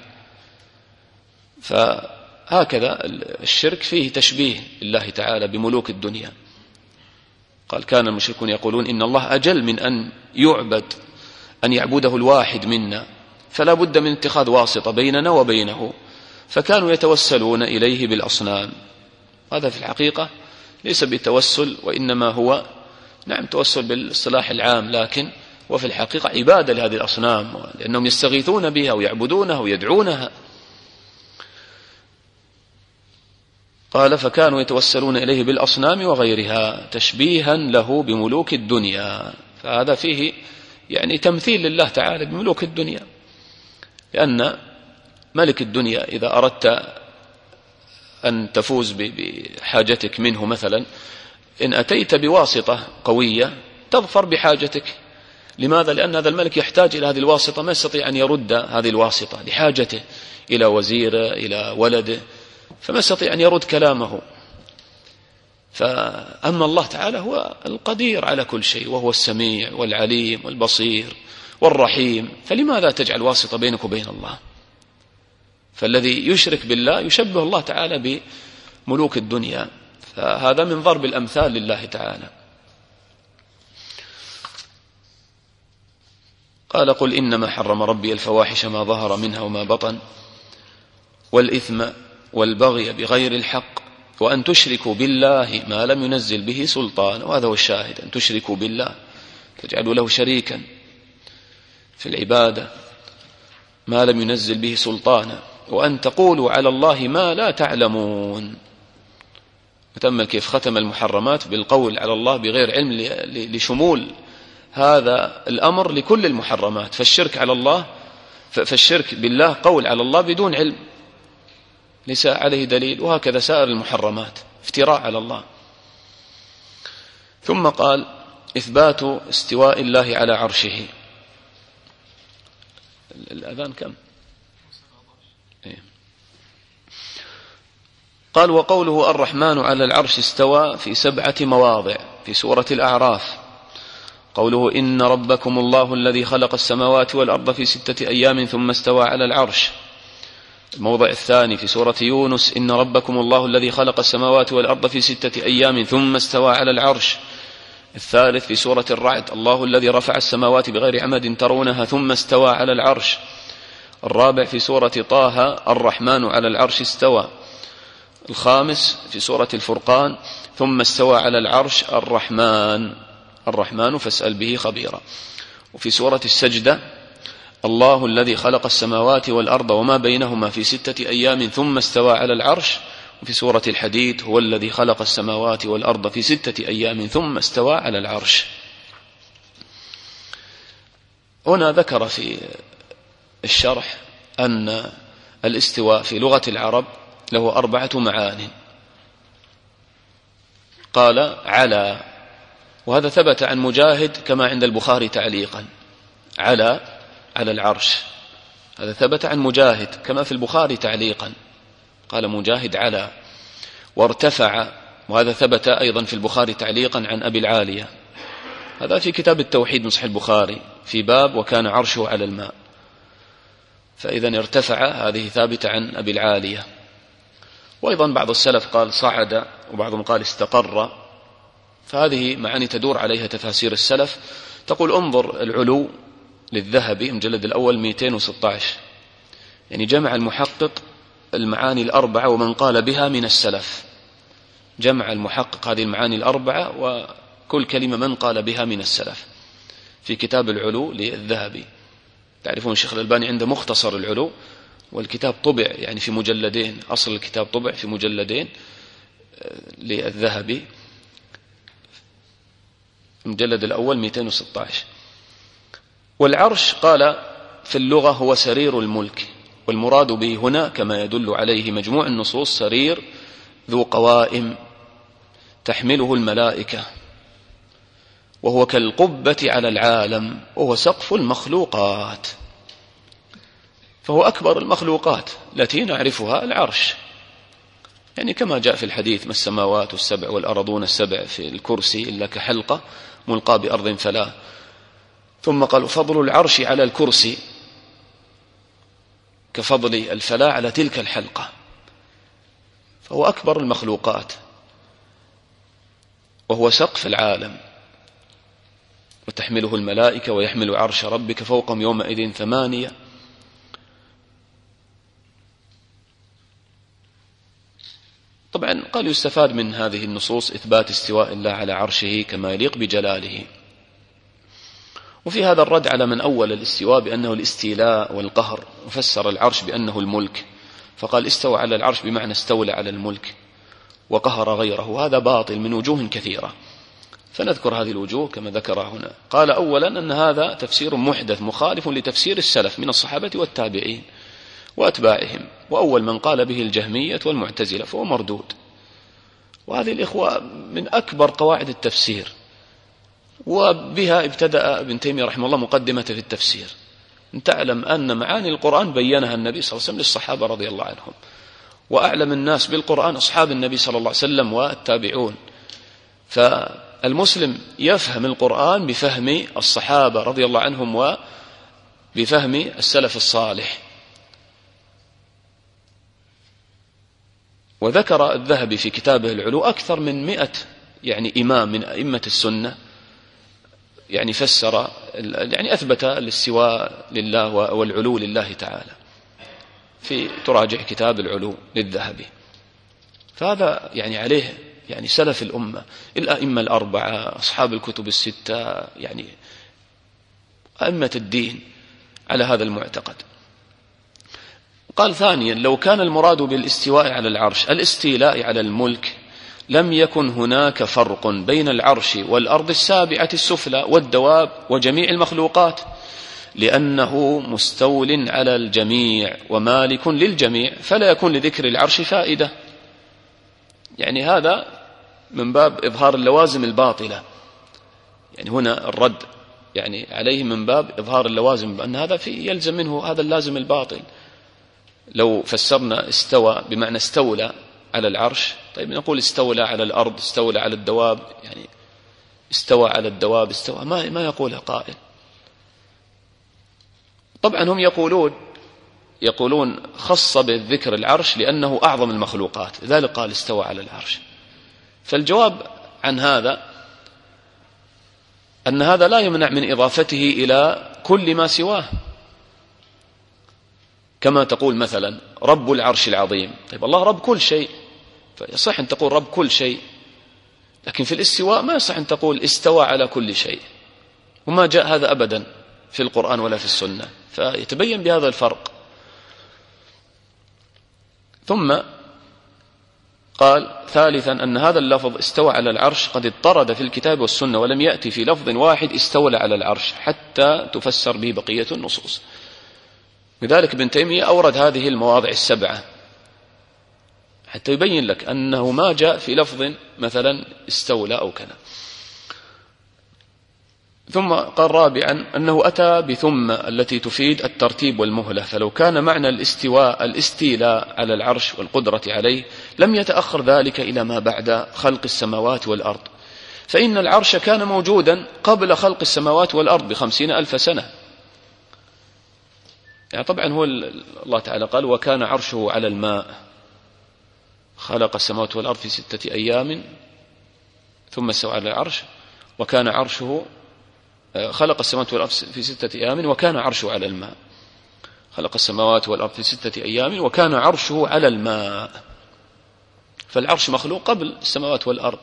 [SPEAKER 2] فهكذا الشرك فيه تشبيه لله تعالى بملوك الدنيا. قال كان المشركون يقولون إن الله أجل من أن يعبد، أن يعبده الواحد منا، فلا بد من اتخاذ واسطة بيننا وبينه، فكانوا يتوسلون إليه بالأصنام. هذا في الحقيقة ليس بالتوسل، وإنما هو نعم توسل بالاصطلاح العام، لكن وفي الحقيقة عبادة لهذه الأصنام، لأنهم يستغيثون بها ويعبدونها ويدعونها. قال فكانوا يتوسلون إليه بالأصنام وغيرها تشبيها له بملوك الدنيا. فهذا فيه يعني تمثيل لله تعالى بملوك الدنيا، لأن ملك الدنيا إذا أردت أن تفوز بحاجتك منه مثلا، إن أتيت بواسطة قوية تظفر بحاجتك. لماذا؟ لأن هذا الملك يحتاج إلى هذه الواسطة، ما يستطيع أن يرد هذه الواسطة لحاجته إلى وزيره إلى ولده، فما يستطيع أن يرد كلامه. فأما الله تعالى هو القدير على كل شيء، وهو السميع والعليم والبصير والرحيم، فلماذا تجعل واسطة بينك وبين الله؟ فالذي يشرك بالله يشبه الله تعالى بملوك الدنيا، فهذا من ضرب الأمثال لله تعالى. قال قل إنما حرم ربي الفواحش ما ظهر منها وما بطن والإثم والبغي بغير الحق وأن تشركوا بالله ما لم ينزل به سلطان. وهذا هو الشاهد، أن تشركوا بالله، تجعلوا له شريكا في العبادة ما لم ينزل به سلطانا، وأن تقولوا على الله ما لا تعلمون. وتأمل كيف ختم المحرمات بالقول على الله بغير علم لشمول هذا الأمر لكل المحرمات. فالشرك على الله فالشرك بالله قول على الله بدون علم ليس عليه دليل، وهكذا سائر المحرمات افتراء على الله. ثم قال إثبات استواء الله على عرشه. الأذان كم؟ قال وقوله الرحمن على العرش استوى في سبعة مواضع في سورة الأعراف. قوله إن ربكم الله الذي خلق السماوات والأرض في ستة أيام ثم استوى على العرش. الموضع الثاني في سورة يونس إن ربكم الله الذي خلق السماوات والأرض في ستة أيام ثم استوى على العرش. الثالث في سورة الرعد الله الذي رفع السماوات بغير عمد ترونها ثم استوى على العرش. الرابع في سورة طه الرحمن على العرش استوى. الخامس في سورة الفرقان ثم استوى على العرش الرحمن الرحمن فاسأل به خبيرا. وفي سورة السجدة الله الذي خلق السماوات والأرض وما بينهما في ستة أيام ثم استوى على العرش. وفي سورة الحديد هو الذي خلق السماوات والأرض في ستة أيام ثم استوى على العرش. هنا ذكر في الشرح أن الاستواء في لغة العرب له أربعة معان. قال على، وهذا ثبت عن مجاهد كما عند البخاري تعليقا، على على العرش، هذا ثبت عن مجاهد كما في البخاري تعليقا، قال مجاهد على. وارتفع، وهذا ثبت أيضا في البخاري تعليقا عن أبي العالية، هذا في كتاب التوحيد من صحيح البخاري في باب وكان عرشه على الماء. فإذا ارتفع هذه ثابتة عن أبي العالية. وأيضا بعض السلف قال صعد، وبعضهم قال استقر، فهذه معاني تدور عليها تفاسير السلف. تقول انظر العلو للذهبي مجلد الأول مئتين وستة عشر، يعني جمع المحقق المعاني الأربعة ومن قال بها من السلف، جمع المحقق هذه المعاني الأربعة وكل كلمة من قال بها من السلف في كتاب العلو للذهبي. تعرفون الشيخ الألباني عنده مختصر العلو، والكتاب طبع يعني في مجلدين، أصل الكتاب طبع في مجلدين للذهبي، المجلد الأول مئتين وستة عشر. والعرش قال في اللغة هو سرير الملك، والمراد به هنا كما يدل عليه مجموع النصوص سرير ذو قوائم تحمله الملائكة، وهو كالقبة على العالم، وهو سقف المخلوقات، فهو أكبر المخلوقات التي نعرفها العرش، يعني كما جاء في الحديث ما السماوات السبع والأرضون السبع في الكرسي إلا كحلقة ملقى بأرض فلا. ثم قالوا فضل العرش على الكرسي كفضل الفلا على تلك الحلقة، فهو أكبر المخلوقات، وهو سقف العالم، وتحمله الملائكة ويحمل عرش ربك فوقهم يومئذ ثمانية. طبعا قال يستفاد من هذه النصوص إثبات استواء الله على عرشه كما يليق بجلاله. وفي هذا الرد على من أول الاستواء بأنه الاستيلاء والقهر، وفسر العرش بأنه الملك، فقال استوى على العرش بمعنى استولى على الملك وقهر غيره. هذا باطل من وجوه كثيرة، فنذكر هذه الوجوه كما ذكر هنا. قال أولا أن هذا تفسير محدث مخالف لتفسير السلف من الصحابة والتابعين وأتباعهم، وأول من قال به الجهمية والمعتزلة، فهو مردود. وهذه الإخوة من أكبر قواعد التفسير، وبها ابتدأ ابن تيمية رحمه الله مقدمة في التفسير. أن تعلم أن معاني القرآن بينها النبي صلى الله عليه وسلم للصحابة رضي الله عنهم، وأعلم الناس بالقرآن أصحاب النبي صلى الله عليه وسلم والتابعون. فالمسلم يفهم القرآن بفهم الصحابة رضي الله عنهم وبفهم السلف الصالح. وذكر الذهبي في كتابه العلو أكثر من مئة يعني إمام من أئمة السنة يعني فسر يعني أثبت الاستواء لله والعلو لله تعالى، في تراجع كتاب العلو للذهبي. فهذا يعني عليه يعني سلف الأمة، الأئمة الأربعة، أصحاب الكتب الستة، يعني أئمة الدين على هذا المعتقد. قال ثانيا لو كان المراد بالاستواء على العرش الاستيلاء على الملك لم يكن هناك فرق بين العرش والأرض السابعة السفلى والدواب وجميع المخلوقات، لأنه مستول على الجميع ومالك للجميع، فلا يكون لذكر العرش فائدة. يعني هذا من باب إظهار اللوازم الباطلة، يعني هنا الرد يعني عليه من باب إظهار اللوازم، بأن هذا في يلزم منه هذا اللازم الباطل. لو فسرنا استوى بمعنى استولى على العرش، طيب نقول استولى على الأرض، استولى على الدواب، يعني استوى على الدواب، استوى ما ما يقولها قائل. طبعا هم يقولون يقولون خص بالذكر العرش لأنه أعظم المخلوقات، لذلك قال استوى على العرش. فالجواب عن هذا أن هذا لا يمنع من إضافته إلى كل ما سواه، كما تقول مثلا رب العرش العظيم، طيب الله رب كل شيء، فيصح أن تقول رب كل شيء، لكن في الاستواء ما يصح أن تقول استوى على كل شيء، وما جاء هذا أبدا في القرآن ولا في السنة، فيتبين بهذا الفرق. ثم قال ثالثا أن هذا اللفظ استوى على العرش قد اضطرد في الكتاب والسنة، ولم يأتي في لفظ واحد استولى على العرش حتى تفسر به بقية النصوص. لذلك ابن تيمية أورد هذه المواضع السبعة حتى يبين لك أنه ما جاء في لفظ مثلا استولى أو كذا. ثم قال رابعا أنه أتى بثم التي تفيد الترتيب والمهلة، فلو كان معنى الاستواء الاستيلاء على العرش والقدرة عليه لم يتأخر ذلك إلى ما بعد خلق السماوات والأرض، فإن العرش كان موجودا قبل خلق السماوات والأرض بخمسين ألف سنة. يعني طبعا هو الله تعالى قال وكان عرشه على الماء، خلق السماوات والأرض في ستة أيام ثم استوى على العرش، وكان عرشه خلق السماوات والأرض في ستة أيام وكان عرشه على الماء، خلق السماوات والأرض في ستة أيام وكان عرشه على الماء، فالعرش مخلوق قبل السماوات والأرض.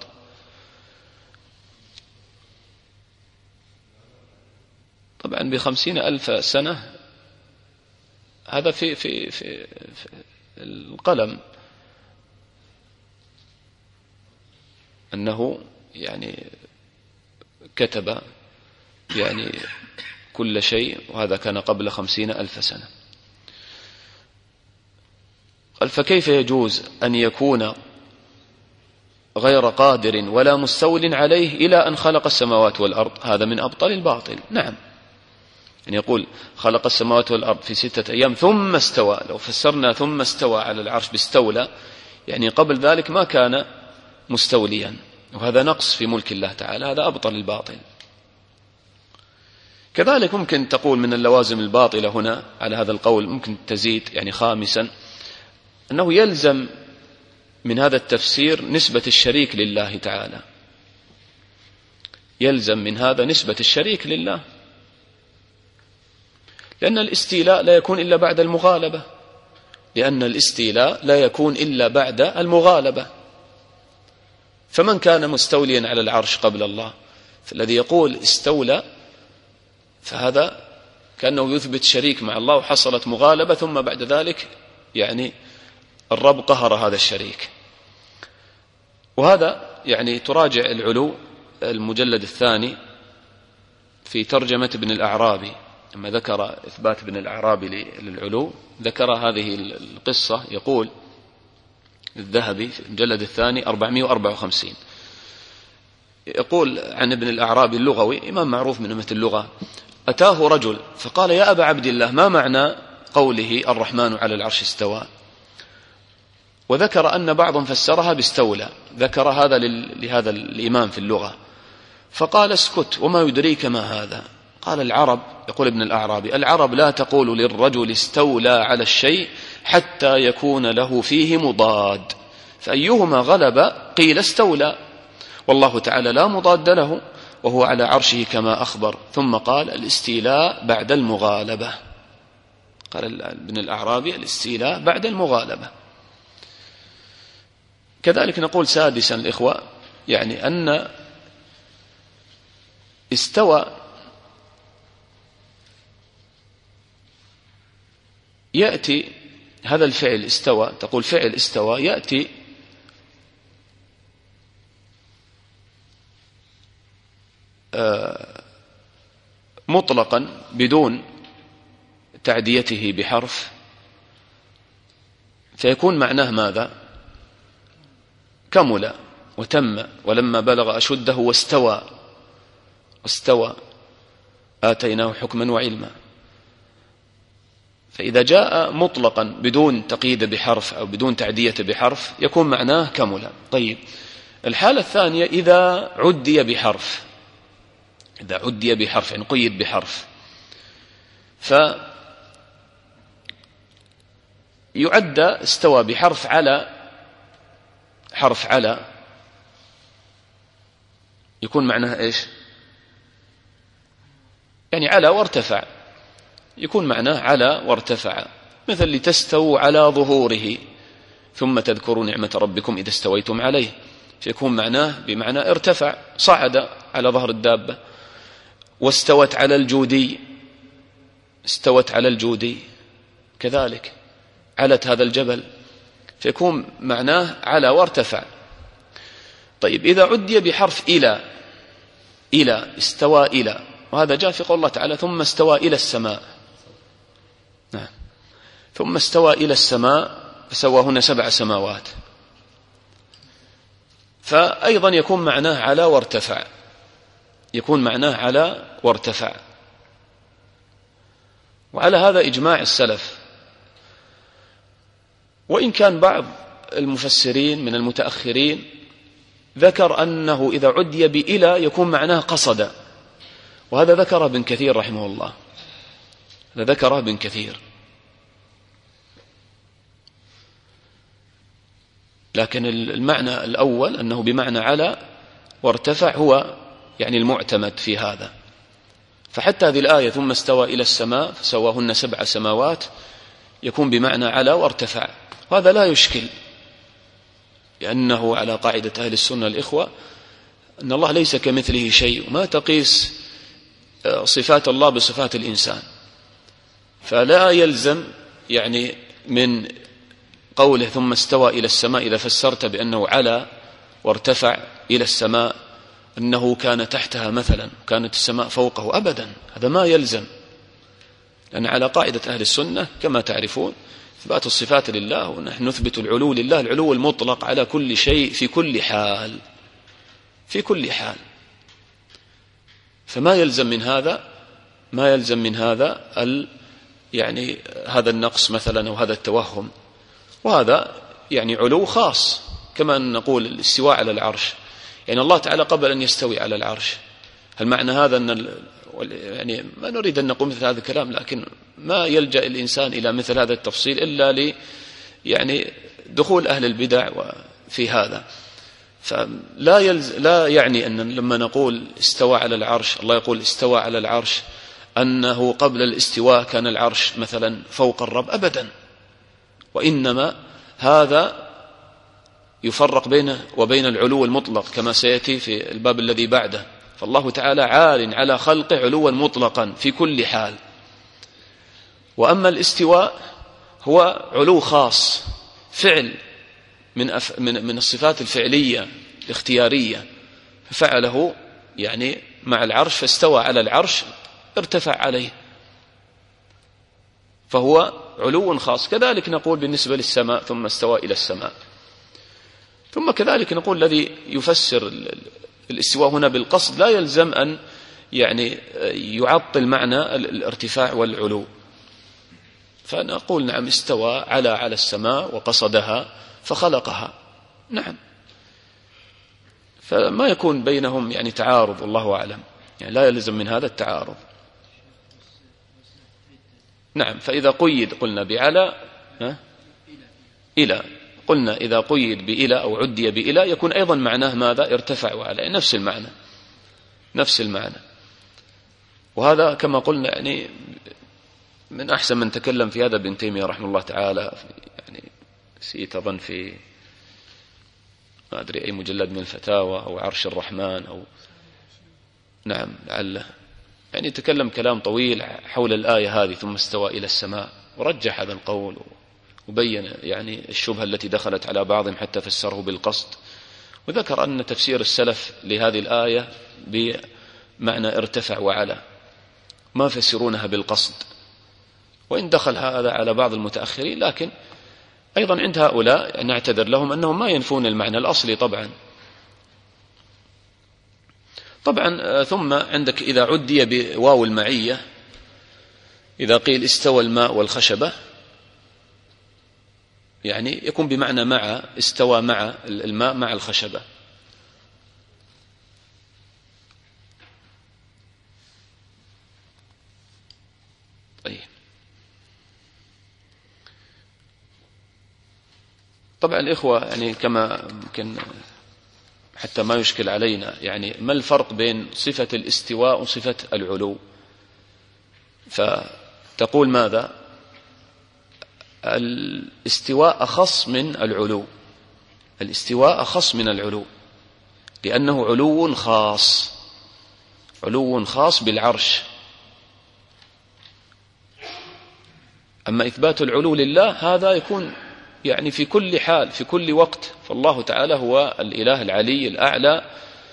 [SPEAKER 2] طبعا بخمسين ألف سنة هذا في, في, في, في القلم أنه يعني كتب يعني كل شيء، وهذا كان قبل خمسين ألف سنة. قال فكيف يجوز أن يكون غير قادر ولا مستول عليه إلى أن خلق السماوات والأرض؟ هذا من أبطال الباطل. نعم، يعني يقول خلق السماوات والأرض في ستة أيام ثم استوى، لو فسرنا ثم استوى على العرش باستولى يعني قبل ذلك ما كان مستوليا، وهذا نقص في ملك الله تعالى، هذا أبطل الباطل. كذلك ممكن تقول من اللوازم الباطلة هنا على هذا القول، ممكن تزيد يعني خامسا أنه يلزم من هذا التفسير نسبة الشريك لله تعالى، يلزم من هذا نسبة الشريك لله، لأن الاستيلاء لا يكون إلا بعد المغالبة، لأن الاستيلاء لا يكون إلا بعد المغالبة، فمن كان مستوليا على العرش قبل الله، فالذي يقول استولى فهذا كأنه يثبت شريك مع الله وحصلت مغالبة، ثم بعد ذلك يعني الرب قهر هذا الشريك. وهذا يعني تراجع العلو المجلد الثاني في ترجمة ابن الأعرابي، لما ذكر إثبات ابن الأعرابي للعلو ذكر هذه القصة. يقول الذهبي في المجلد الثاني أربعمائة وأربعة وخمسين، يقول عن ابن الأعرابي اللغوي، إمام معروف من أمة اللغة: أتاه رجل فقال: يا أبا عبد الله، ما معنى قوله الرحمن على العرش استوى؟ وذكر أن بعضهم فسرها باستولى، ذكر هذا لهذا الإمام في اللغة، فقال: اسكت، وما يدريك ما هذا؟ قال: العرب، يقول ابن الأعرابي، العرب لا تقول للرجل استولى على الشيء حتى يكون له فيه مضاد، فأيهما غلب قيل استولى، والله تعالى لا مضاد له وهو على عرشه كما أخبر. ثم قال: الاستيلاء بعد المغالبة. قال ابن الأعرابي: الاستيلاء بعد المغالبة. كذلك نقول سادسا الإخوة، يعني أن استوى يأتي هذا الفعل استوى، تقول فعل استوى يأتي مطلقا بدون تعديته بحرف، فيكون معناه ماذا؟ كمل وتم، ولما بلغ أشده واستوى، واستوى آتيناه حكما وعلما. فإذا جاء مطلقا بدون تقييد بحرف أو بدون تعدية بحرف يكون معناه كمل. طيب، الحالة الثانية إذا عدي بحرف، إذا عدي بحرف يعني قيد بحرف، فيعد استوى بحرف على، حرف على يكون معناه إيش؟ يعني على وارتفع، يكون معناه على وارتفع، مثل لتستووا على ظهوره ثم تذكروا نعمة ربكم إذا استويتم عليه، فيكون معناه بمعنى ارتفع، صعد على ظهر الدابة. واستوت على الجودي، استوت على الجودي كذلك، علت هذا الجبل، فيكون معناه على وارتفع. طيب، إذا عدي بحرف إلى، إلى استوى إلى، وهذا جاء في قول الله تعالى: ثم استوى إلى السماء. نعم، ثم استوى إلى السماء فسواهن سبع سماوات، فأيضا يكون معناه على وارتفع، يكون معناه على وارتفع. وعلى هذا إجماع السلف، وإن كان بعض المفسرين من المتأخرين ذكر أنه إذا عدي بإلى يكون معناه قصد، وهذا ذكره ابن كثير رحمه الله، هذا ذكره ابن كثير. لكن المعنى الأول أنه بمعنى على وارتفع هو يعني المعتمد في هذا. فحتى هذه الآية ثم استوى إلى السماء فسواهن سبع سماوات يكون بمعنى على وارتفع، وهذا لا يشكل، لأنه على قاعدة أهل السنة الإخوة أن الله ليس كمثله شيء، وما تقيس صفات الله بصفات الإنسان، فلا يلزم يعني من قوله ثم استوى إلى السماء إذا فسرت بأنه على وارتفع إلى السماء أنه كان تحتها مثلا، كانت السماء فوقه، أبدا، هذا ما يلزم، لأن على قاعدة أهل السنة كما تعرفون إثبات الصفات لله، ونحن نثبت العلو لله، العلو المطلق على كل شيء في كل حال، في كل حال. فما يلزم من هذا، ما يلزم من هذا ال يعني هذا النقص مثلا أو هذا التوهم، وهذا يعني علو خاص، كما أن نقول الاستواء على العرش، يعني الله تعالى قبل أن يستوي على العرش، هل معنى هذا أن يعني ما نريد أن نقول مثل هذا الكلام، لكن ما يلجأ الإنسان إلى مثل هذا التفصيل إلا ل يعني دخول أهل البدع وفي هذا. فلا يلز لا يعني أن لما نقول استوى على العرش، الله يقول استوى على العرش، أنه قبل الاستواء كان العرش مثلا فوق الرب، أبدا، وإنما هذا يفرق بينه وبين العلو المطلق كما سيأتي في الباب الذي بعده. فالله تعالى عال على خلقه علوا مطلقا في كل حال. وأما الاستواء هو علو خاص، فعل من أف من من الصفات الفعلية الاختيارية، ففعله يعني مع العرش، فاستوى على العرش ارتفع عليه، فهو علو خاص. كذلك نقول بالنسبة للسماء ثم استوى إلى السماء. ثم كذلك نقول الذي يفسر الاستواء هنا بالقصد لا يلزم أن يعني يعطل معنى الارتفاع والعلو، فنقول نعم استوى على على السماء وقصدها فخلقها، نعم، فما يكون بينهم يعني تعارض، والله أعلم، يعني لا يلزم من هذا التعارض. نعم، فإذا قيد قلنا بعلى إلى، قلنا إذا قيد بإلى أو عدي بإلى يكون أيضا معناه ماذا؟ ارتفع وعلى، نفس المعنى نفس المعنى. وهذا كما قلنا يعني من أحسن من تكلم في هذا ابن تيمية رحمه الله تعالى، يعني سيت أظن في ما أدري أي مجلد من الفتاوى أو عرش الرحمن أو نعم لعله، يعني تكلم كلام طويل حول الآية هذه ثم استوى إلى السماء، ورجح هذا القول وبين يعني الشبهة التي دخلت على بعضهم حتى فسره بالقصد، وذكر أن تفسير السلف لهذه الآية بمعنى ارتفع وعلى، ما فسرونها بالقصد، وإن دخل هذا على بعض المتأخرين، لكن أيضا عند هؤلاء نعتذر لهم أنهم ما ينفون المعنى الأصلي طبعا. طبعا ثم عندك إذا عدي بواو المعية، إذا قيل استوى الماء والخشبة يعني يكون بمعنى مع، استوى مع الماء مع الخشبة. طيب، طبعا الإخوة يعني كما يمكن حتى ما يشكل علينا، يعني ما الفرق بين صفة الاستواء وصفة العلو؟ فتقول ماذا؟ الاستواء أخص من العلو، الاستواء أخص من العلو لأنه علو خاص، علو خاص بالعرش. أما إثبات العلو لله هذا يكون يعني في كل حال في كل وقت، فالله تعالى هو الإله العلي الأعلى،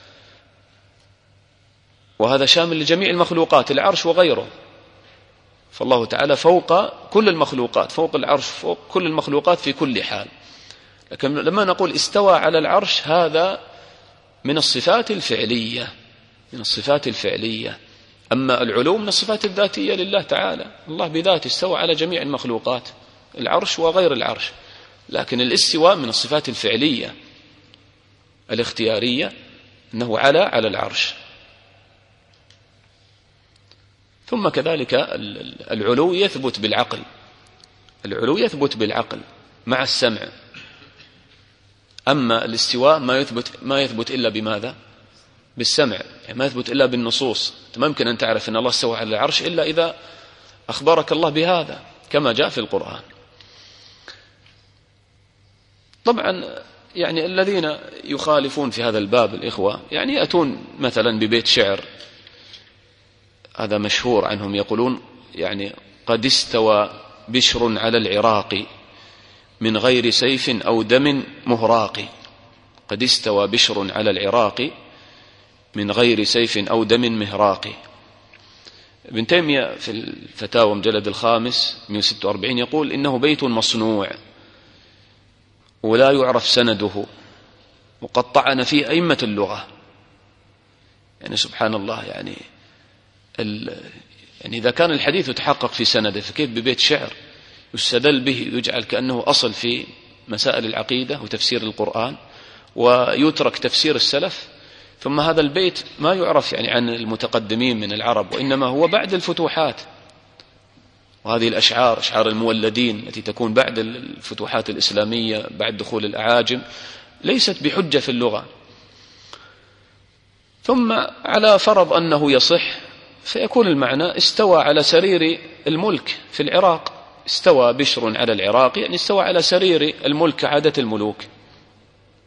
[SPEAKER 2] وهذا شامل لجميع المخلوقات العرش وغيره، فالله تعالى فوق كل المخلوقات، فوق العرش، فوق كل المخلوقات في كل حال. لكن لما نقول استوى على العرش هذا من الصفات الفعلية، من الصفات الفعلية. أما العلو من الصفات الذاتية لله تعالى، الله بذاته استوى على جميع المخلوقات العرش وغير العرش، لكن الاستواء من الصفات الفعلية الاختيارية، أنه على على العرش. ثم كذلك العلو يثبت بالعقل، العلو يثبت بالعقل مع السمع. أما الاستواء ما يثبت ما يثبت إلا بماذا؟ بالسمع، يعني ما يثبت إلا بالنصوص. ما يمكن أن تعرف أن الله استوى على العرش إلا إذا أخبرك الله بهذا كما جاء في القرآن. طبعا يعني الذين يخالفون في هذا الباب الإخوة يعني يأتون مثلا ببيت شعر، هذا مشهور عنهم، يقولون يعني قد استوى بشر على العراق من غير سيف أو دم مهراق، قد استوى بشر على العراق من غير سيف أو دم مهراق. ابن تيمية في الفتاوى مجلد الخامس مئة وستة وأربعين يقول إنه بيت مصنوع ولا يعرف سنده، وقد طعن فيه أئمة اللغة. يعني سبحان الله، يعني يعني إذا كان الحديث يتحقق في سنده فكيف ببيت شعر يستدل به يجعل كأنه أصل في مسائل العقيدة وتفسير القرآن، ويترك تفسير السلف؟ ثم هذا البيت ما يعرف يعني عن المتقدمين من العرب، وإنما هو بعد الفتوحات. وهذه الأشعار، أشعار المولدين التي تكون بعد الفتوحات الإسلامية بعد دخول الأعاجم، ليست بحجة في اللغة. ثم على فرض أنه يصح فيكون المعنى استوى على سرير الملك في العراق، استوى بشر على العراق يعني استوى على سرير الملك كعادة الملوك.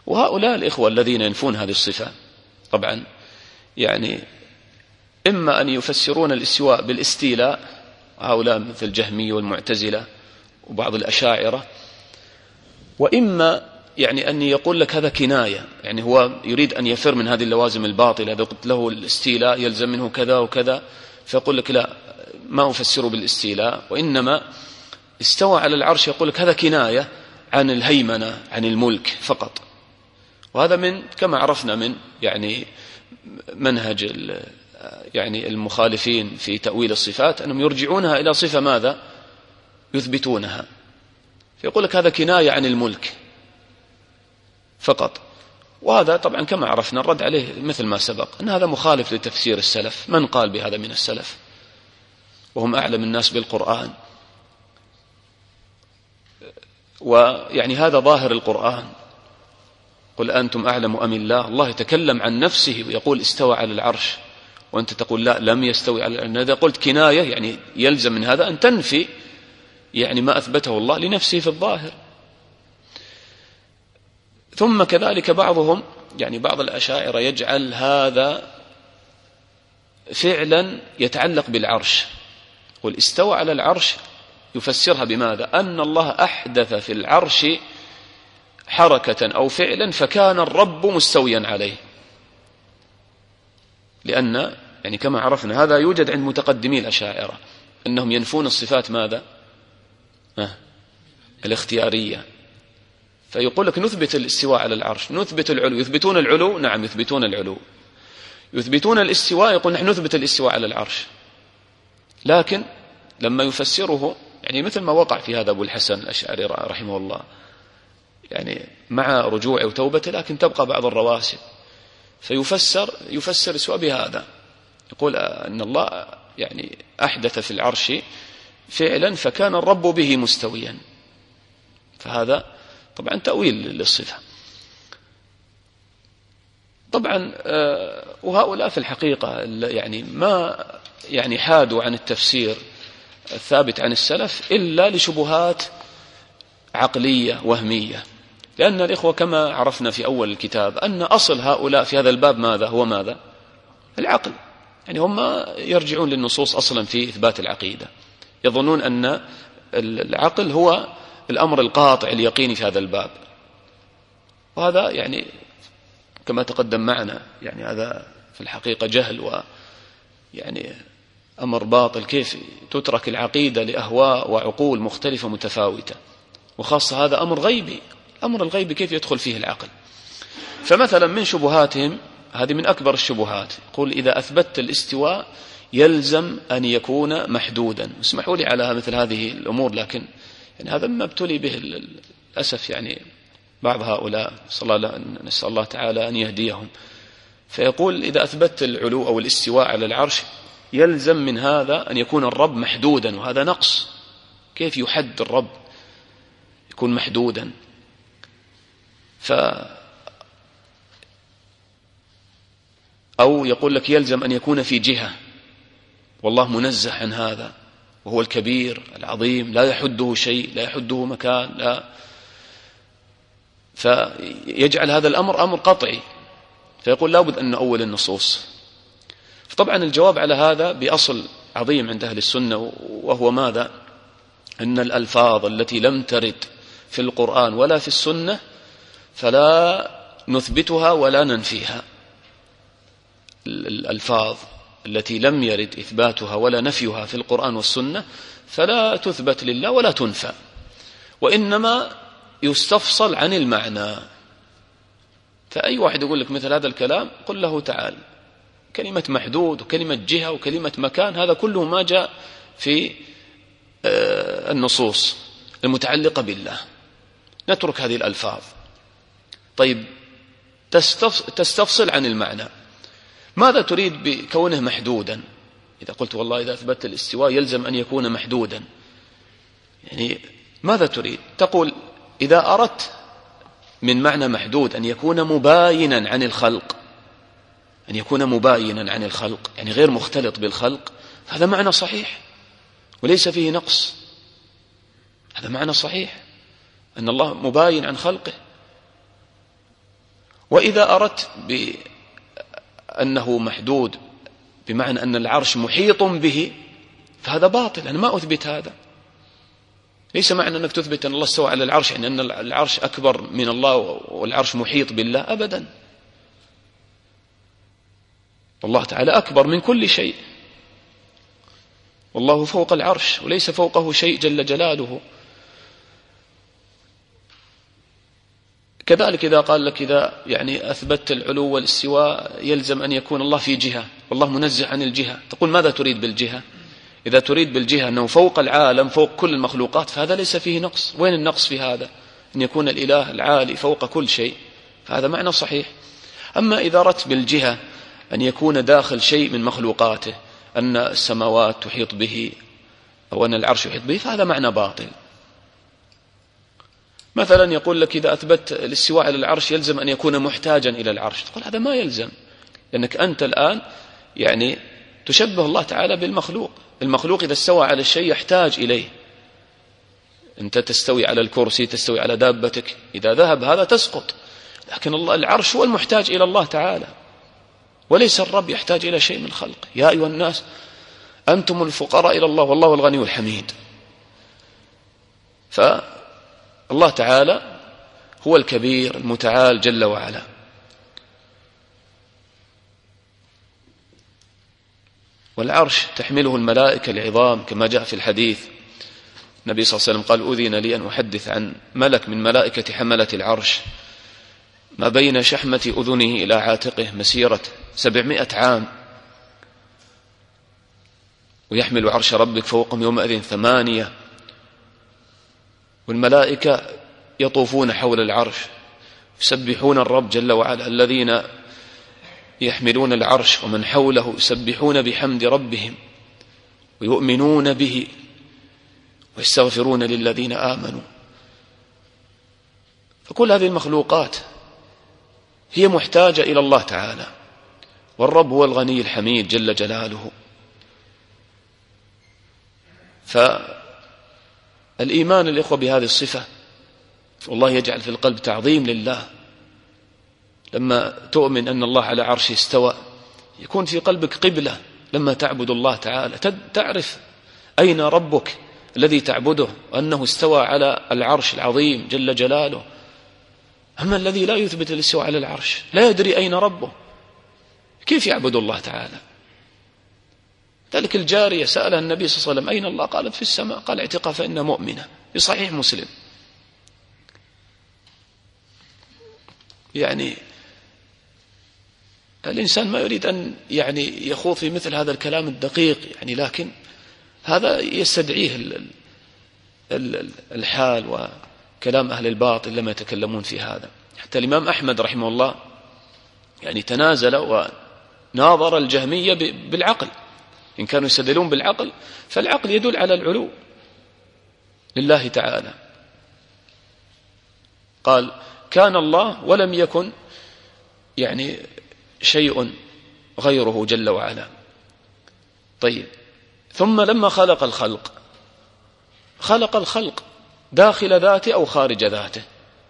[SPEAKER 2] وهؤلاء الإخوة الذين ينفون هذه الصفة طبعا يعني إما أن يفسرون الاستواء بالاستيلاء، هؤلاء مثل الجهمية والمعتزلة وبعض الأشاعرة، وإما يعني أن يقول لك هذا كناية، يعني هو يريد أن يفر من هذه اللوازم الباطلة، إذا قلت له الاستيلاء يلزم منه كذا وكذا، فيقول لك لا ما أفسره بالاستيلاء، وإنما استوى على العرش يقول لك هذا كناية عن الهيمنة عن الملك فقط. وهذا من كما عرفنا من يعني منهج يعني المخالفين في تأويل الصفات أنهم يرجعونها إلى صفة ماذا يثبتونها، فيقول لك هذا كناية عن الملك فقط. وهذا طبعا كما عرفنا الرد عليه مثل ما سبق أن هذا مخالف لتفسير السلف. من قال بهذا من السلف وهم أعلم الناس بالقرآن؟ ويعني هذا ظاهر القرآن، قل أنتم أعلم أم الله. الله يتكلم عن نفسه ويقول استوى على العرش، وأنت تقول لا لم يستوي على العرش. إذا قلت كناية يعني يلزم من هذا أن تنفي يعني ما أثبته الله لنفسه في الظاهر. ثم كذلك بعضهم يعني بعض الأشاعرة يجعل هذا فعلا يتعلق بالعرش، قل استوى على العرش، يفسرها بماذا؟ أن الله أحدث في العرش حركة أو فعلا فكان الرب مستويا عليه. لأن يعني كما عرفنا هذا يوجد عند متقدمي الأشاعرة أنهم ينفون الصفات ماذا؟ آه. الاختيارية. فيقول لك نثبت الاستواء على العرش، نثبت العلو. يثبتون العلو؟ نعم يثبتون العلو. يثبتون الاستواء؟ يقول نحن نثبت الاستواء على العرش. لكن لما يفسره يعني مثل ما وقع في هذا أبو الحسن الأشعري رحمه الله، يعني مع رجوع وتوبته لكن تبقى بعض الرواسب، فيفسر يفسر الاستواء بهذا، يقول أن الله يعني أحدث في العرش فعلا فكان الرب به مستويا. فهذا طبعا تأويل للصفة. طبعا وهؤلاء في الحقيقة يعني ما يعني حادوا عن التفسير الثابت عن السلف إلا لشبهات عقلية وهمية. لأن الإخوة كما عرفنا في أول الكتاب أن أصل هؤلاء في هذا الباب ماذا هو ماذا العقل. يعني هم يرجعون للنصوص أصلا في إثبات العقيدة، يظنون أن العقل هو الأمر القاطع اليقيني في هذا الباب، وهذا يعني كما تقدم معنا يعني هذا في الحقيقة جهل ويعني أمر باطل. كيف تترك العقيدة لأهواء وعقول مختلفة متفاوتة، وخاصة هذا أمر غيبي. الأمر الغيبي كيف يدخل فيه العقل؟ فمثلا من شبهاتهم هذه من أكبر الشبهات، يقول إذا أثبتت الاستواء يلزم أن يكون محدودا. اسمحوا لي على مثل هذه الأمور، لكن يعني هذا ما ابتلي به للأسف يعني بعض هؤلاء، نسأل الله تعالى أن يهديهم. فيقول إذا أثبت العلو أو الاستواء على العرش يلزم من هذا أن يكون الرب محدودا، وهذا نقص. كيف يحد الرب يكون محدودا؟ ف أو يقول لك يلزم أن يكون في جهة، والله منزه عن هذا، وهو الكبير العظيم لا يحده شيء، لا يحده مكان، لا. فيجعل هذا الأمر أمر قطعي، فيقول لابد أن نؤول النصوص. فطبعا الجواب على هذا بأصل عظيم عند أهل السنة، وهو ماذا؟ أن الألفاظ التي لم ترد في القرآن ولا في السنة فلا نثبتها ولا ننفيها. الألفاظ التي لم يرد إثباتها ولا نفيها في القرآن والسنة فلا تثبت لله ولا تنفى، وإنما يستفصل عن المعنى. فأي واحد يقول لك مثل هذا الكلام قل له تعال، كلمة محدود وكلمة جهة وكلمة مكان هذا كله ما جاء في النصوص المتعلقة بالله، نترك هذه الألفاظ. طيب تستفصل عن المعنى، ماذا تريد بكونه محدودا؟ إذا قلت والله إذا أثبت الاستواء يلزم أن يكون محدودا، يعني ماذا تريد؟ تقول إذا أردت من معنى محدود أن يكون مباينا عن الخلق، أن يكون مباينا عن الخلق يعني غير مختلط بالخلق، هذا معنى صحيح وليس فيه نقص. هذا معنى صحيح أن الله مباين عن خلقه. وإذا أردت بأنه محدود بمعنى أن العرش محيط به فهذا باطل، أنا ما أثبت هذا. ليس معنى أنك تثبت أن الله استوى على العرش يعني أن العرش أكبر من الله والعرش محيط بالله، أبدا. الله تعالى أكبر من كل شيء، والله فوق العرش وليس فوقه شيء جل جلاله. كذلك إذا قال لك إذا يعني أثبتت العلو والاستواء يلزم أن يكون الله في جهة والله منزه عن الجهة، تقول ماذا تريد بالجهة؟ إذا تريد بالجهة أنه فوق العالم فوق كل المخلوقات فهذا ليس فيه نقص. وين النقص في هذا؟ أن يكون الإله العالي فوق كل شيء، فهذا معنى صحيح. أما إذا أردت بالجهة أن يكون داخل شيء من مخلوقاته، أن السماوات تحيط به أو أن العرش يحيط به، فهذا معنى باطل. مثلا يقول لك إذا أثبت الاستواء على العرش يلزم أن يكون محتاجا إلى العرش، تقول هذا ما يلزم، لأنك أنت الآن يعني تشبه الله تعالى بالمخلوق. المخلوق إذا استوى على الشيء يحتاج إليه. أنت تستوي على الكرسي، تستوي على دابتك، إذا ذهب هذا تسقط. لكن الله العرش هو المحتاج إلى الله تعالى، وليس الرب يحتاج إلى شيء من خلقه. يا أيها الناس أنتم الفقراء إلى الله والله الغني الحميد. فالله تعالى هو الكبير المتعال جل وعلا. والعرش تحمله الملائكة العظام كما جاء في الحديث. النبي صلى الله عليه وسلم قال أذن لي أن أحدث عن ملك من ملائكة حملة العرش ما بين شحمة أذنه إلى عاتقه مسيرة سبعمائة عام، ويحمل عرش ربك فوقهم يومئذ ثمانية، والملائكة يطوفون حول العرش يسبحون الرب جل وعلا. الذين يحملون العرش ومن حوله يسبحون بحمد ربهم ويؤمنون به ويستغفرون للذين آمنوا. فكل هذه المخلوقات هي محتاجة إلى الله تعالى، والرب هو الغني الحميد جل جلاله. فالإيمان الإخوة بهذه الصفة والله يجعل في القلب تعظيم لله. لما تؤمن أن الله على عرشه استوى يكون في قلبك قبلة لما تعبد الله تعالى، تعرف أين ربك الذي تعبده وأنه استوى على العرش العظيم جل جلاله. أما الذي لا يثبت الاستواء على العرش لا يدري أين ربه، كيف يعبد الله تعالى؟ ذلك الجارية سألها النبي صلى الله عليه وسلم أين الله؟ قالت في السماء. قال اعتقها فإن مؤمنة، في صحيح مسلم. يعني الإنسان ما يريد أن يعني يخوض في مثل هذا الكلام الدقيق يعني، لكن هذا يستدعيه الحال وكلام أهل الباطل لما يتكلمون في هذا. حتى الإمام أحمد رحمه الله يعني تنازل وناظر الجهمية بالعقل. إن كانوا يستدلون بالعقل فالعقل يدل على العلو لله تعالى. قال كان الله ولم يكن يعني شيء غيره جل وعلا. طيب، ثم لما خلق الخلق خلق الخلق داخل ذاته أو خارج ذاته؟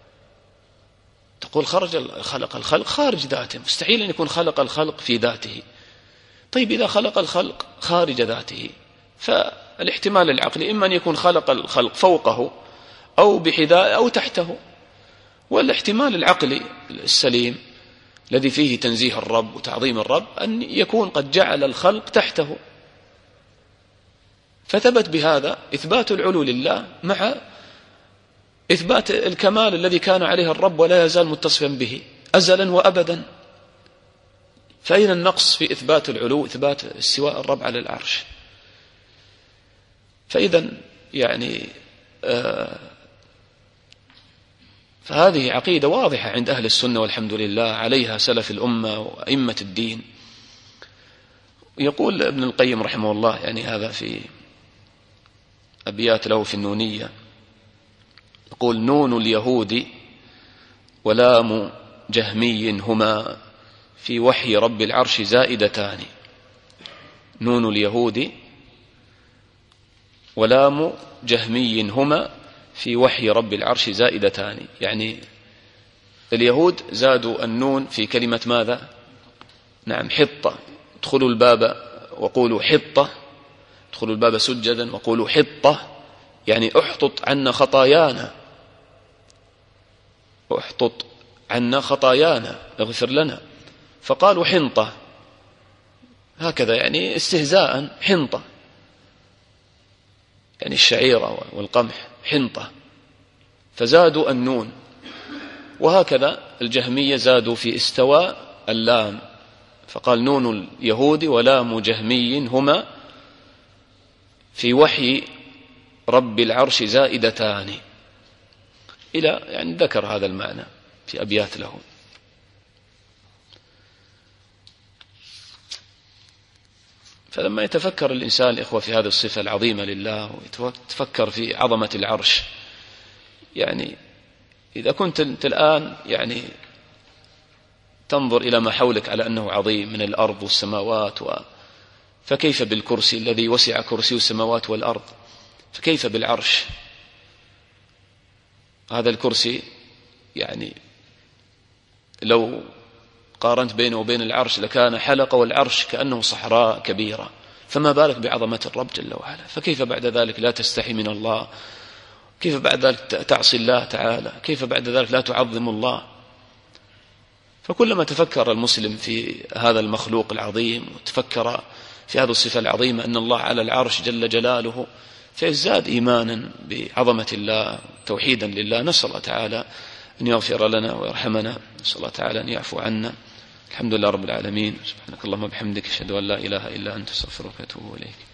[SPEAKER 2] تقول خرج خلق الخلق خارج ذاته، مستحيل أن يكون خلق الخلق في ذاته. طيب إذا خلق الخلق خارج ذاته فالاحتمال العقلي إما أن يكون خلق الخلق فوقه أو بحذاء أو تحته، والاحتمال العقلي السليم الذي فيه تنزيه الرب وتعظيم الرب أن يكون قد جعل الخلق تحته. فثبت بهذا إثبات العلو لله مع إثبات الكمال الذي كان عليه الرب ولا يزال متصفا به أزلا وأبدا. فأين النقص في إثبات العلو، إثبات استواء الرب على العرش؟ فإذا يعني آه فهذه عقيدة واضحة عند أهل السنة والحمد لله، عليها سلف الأمة وأئمة الدين. يقول ابن القيم رحمه الله يعني هذا في أبيات له في النونية، يقول نون اليهود ولام جهمي هما في وحي رب العرش زائدتان. نون اليهود ولام جهمي هما في وحي رب العرش زائدتان، يعني اليهود زادوا النون في كلمة ماذا؟ نعم حطة. ادخلوا الباب وقولوا حطة، ادخلوا الباب سجدا وقولوا حطة، يعني احطط عنا خطايانا، احطط عنا خطايانا، اغفر لنا. فقالوا حنطة، هكذا يعني استهزاء، حنطة يعني الشعيرة والقمح حنطة، فزادوا النون. وهكذا الجهمية زادوا في استوى اللام، فقال نون اليهود ولام جهمي هما في وحي رب العرش زائدتان، إلى يعني ذكر هذا المعنى في أبيات له. فلما يتفكر الإنسان الإخوة في هذه الصفة العظيمة لله، ويتفكر في عظمة العرش، يعني إذا كنت أنت الآن يعني تنظر إلى ما حولك على أنه عظيم من الأرض والسماوات، و فكيف بالكرسي الذي وسع كرسي السماوات والأرض؟ فكيف بالعرش؟ هذا الكرسي يعني لو قارنت بينه وبين العرش لكان حلقة، والعرش كأنه صحراء كبيرة، فما بالك بعظمة الرب جل وعلا. فكيف بعد ذلك لا تستحي من الله؟ كيف بعد ذلك تعصي الله تعالى؟ كيف بعد ذلك لا تعظم الله؟ فكلما تفكر المسلم في هذا المخلوق العظيم، وتفكر في هذه الصفة العظيمة أن الله على العرش جل جلاله، فيزداد إيمانا بعظمة الله، توحيدا لله. نسأل الله تعالى أن يغفر لنا ويرحمنا، نسأل الله تعالى أن يعفو عنا. الحمد لله رب العالمين. سبحانك اللهم وبحمدك، أشهد أن لا إله إلا أنت، أستغفرك وأتوب إليك.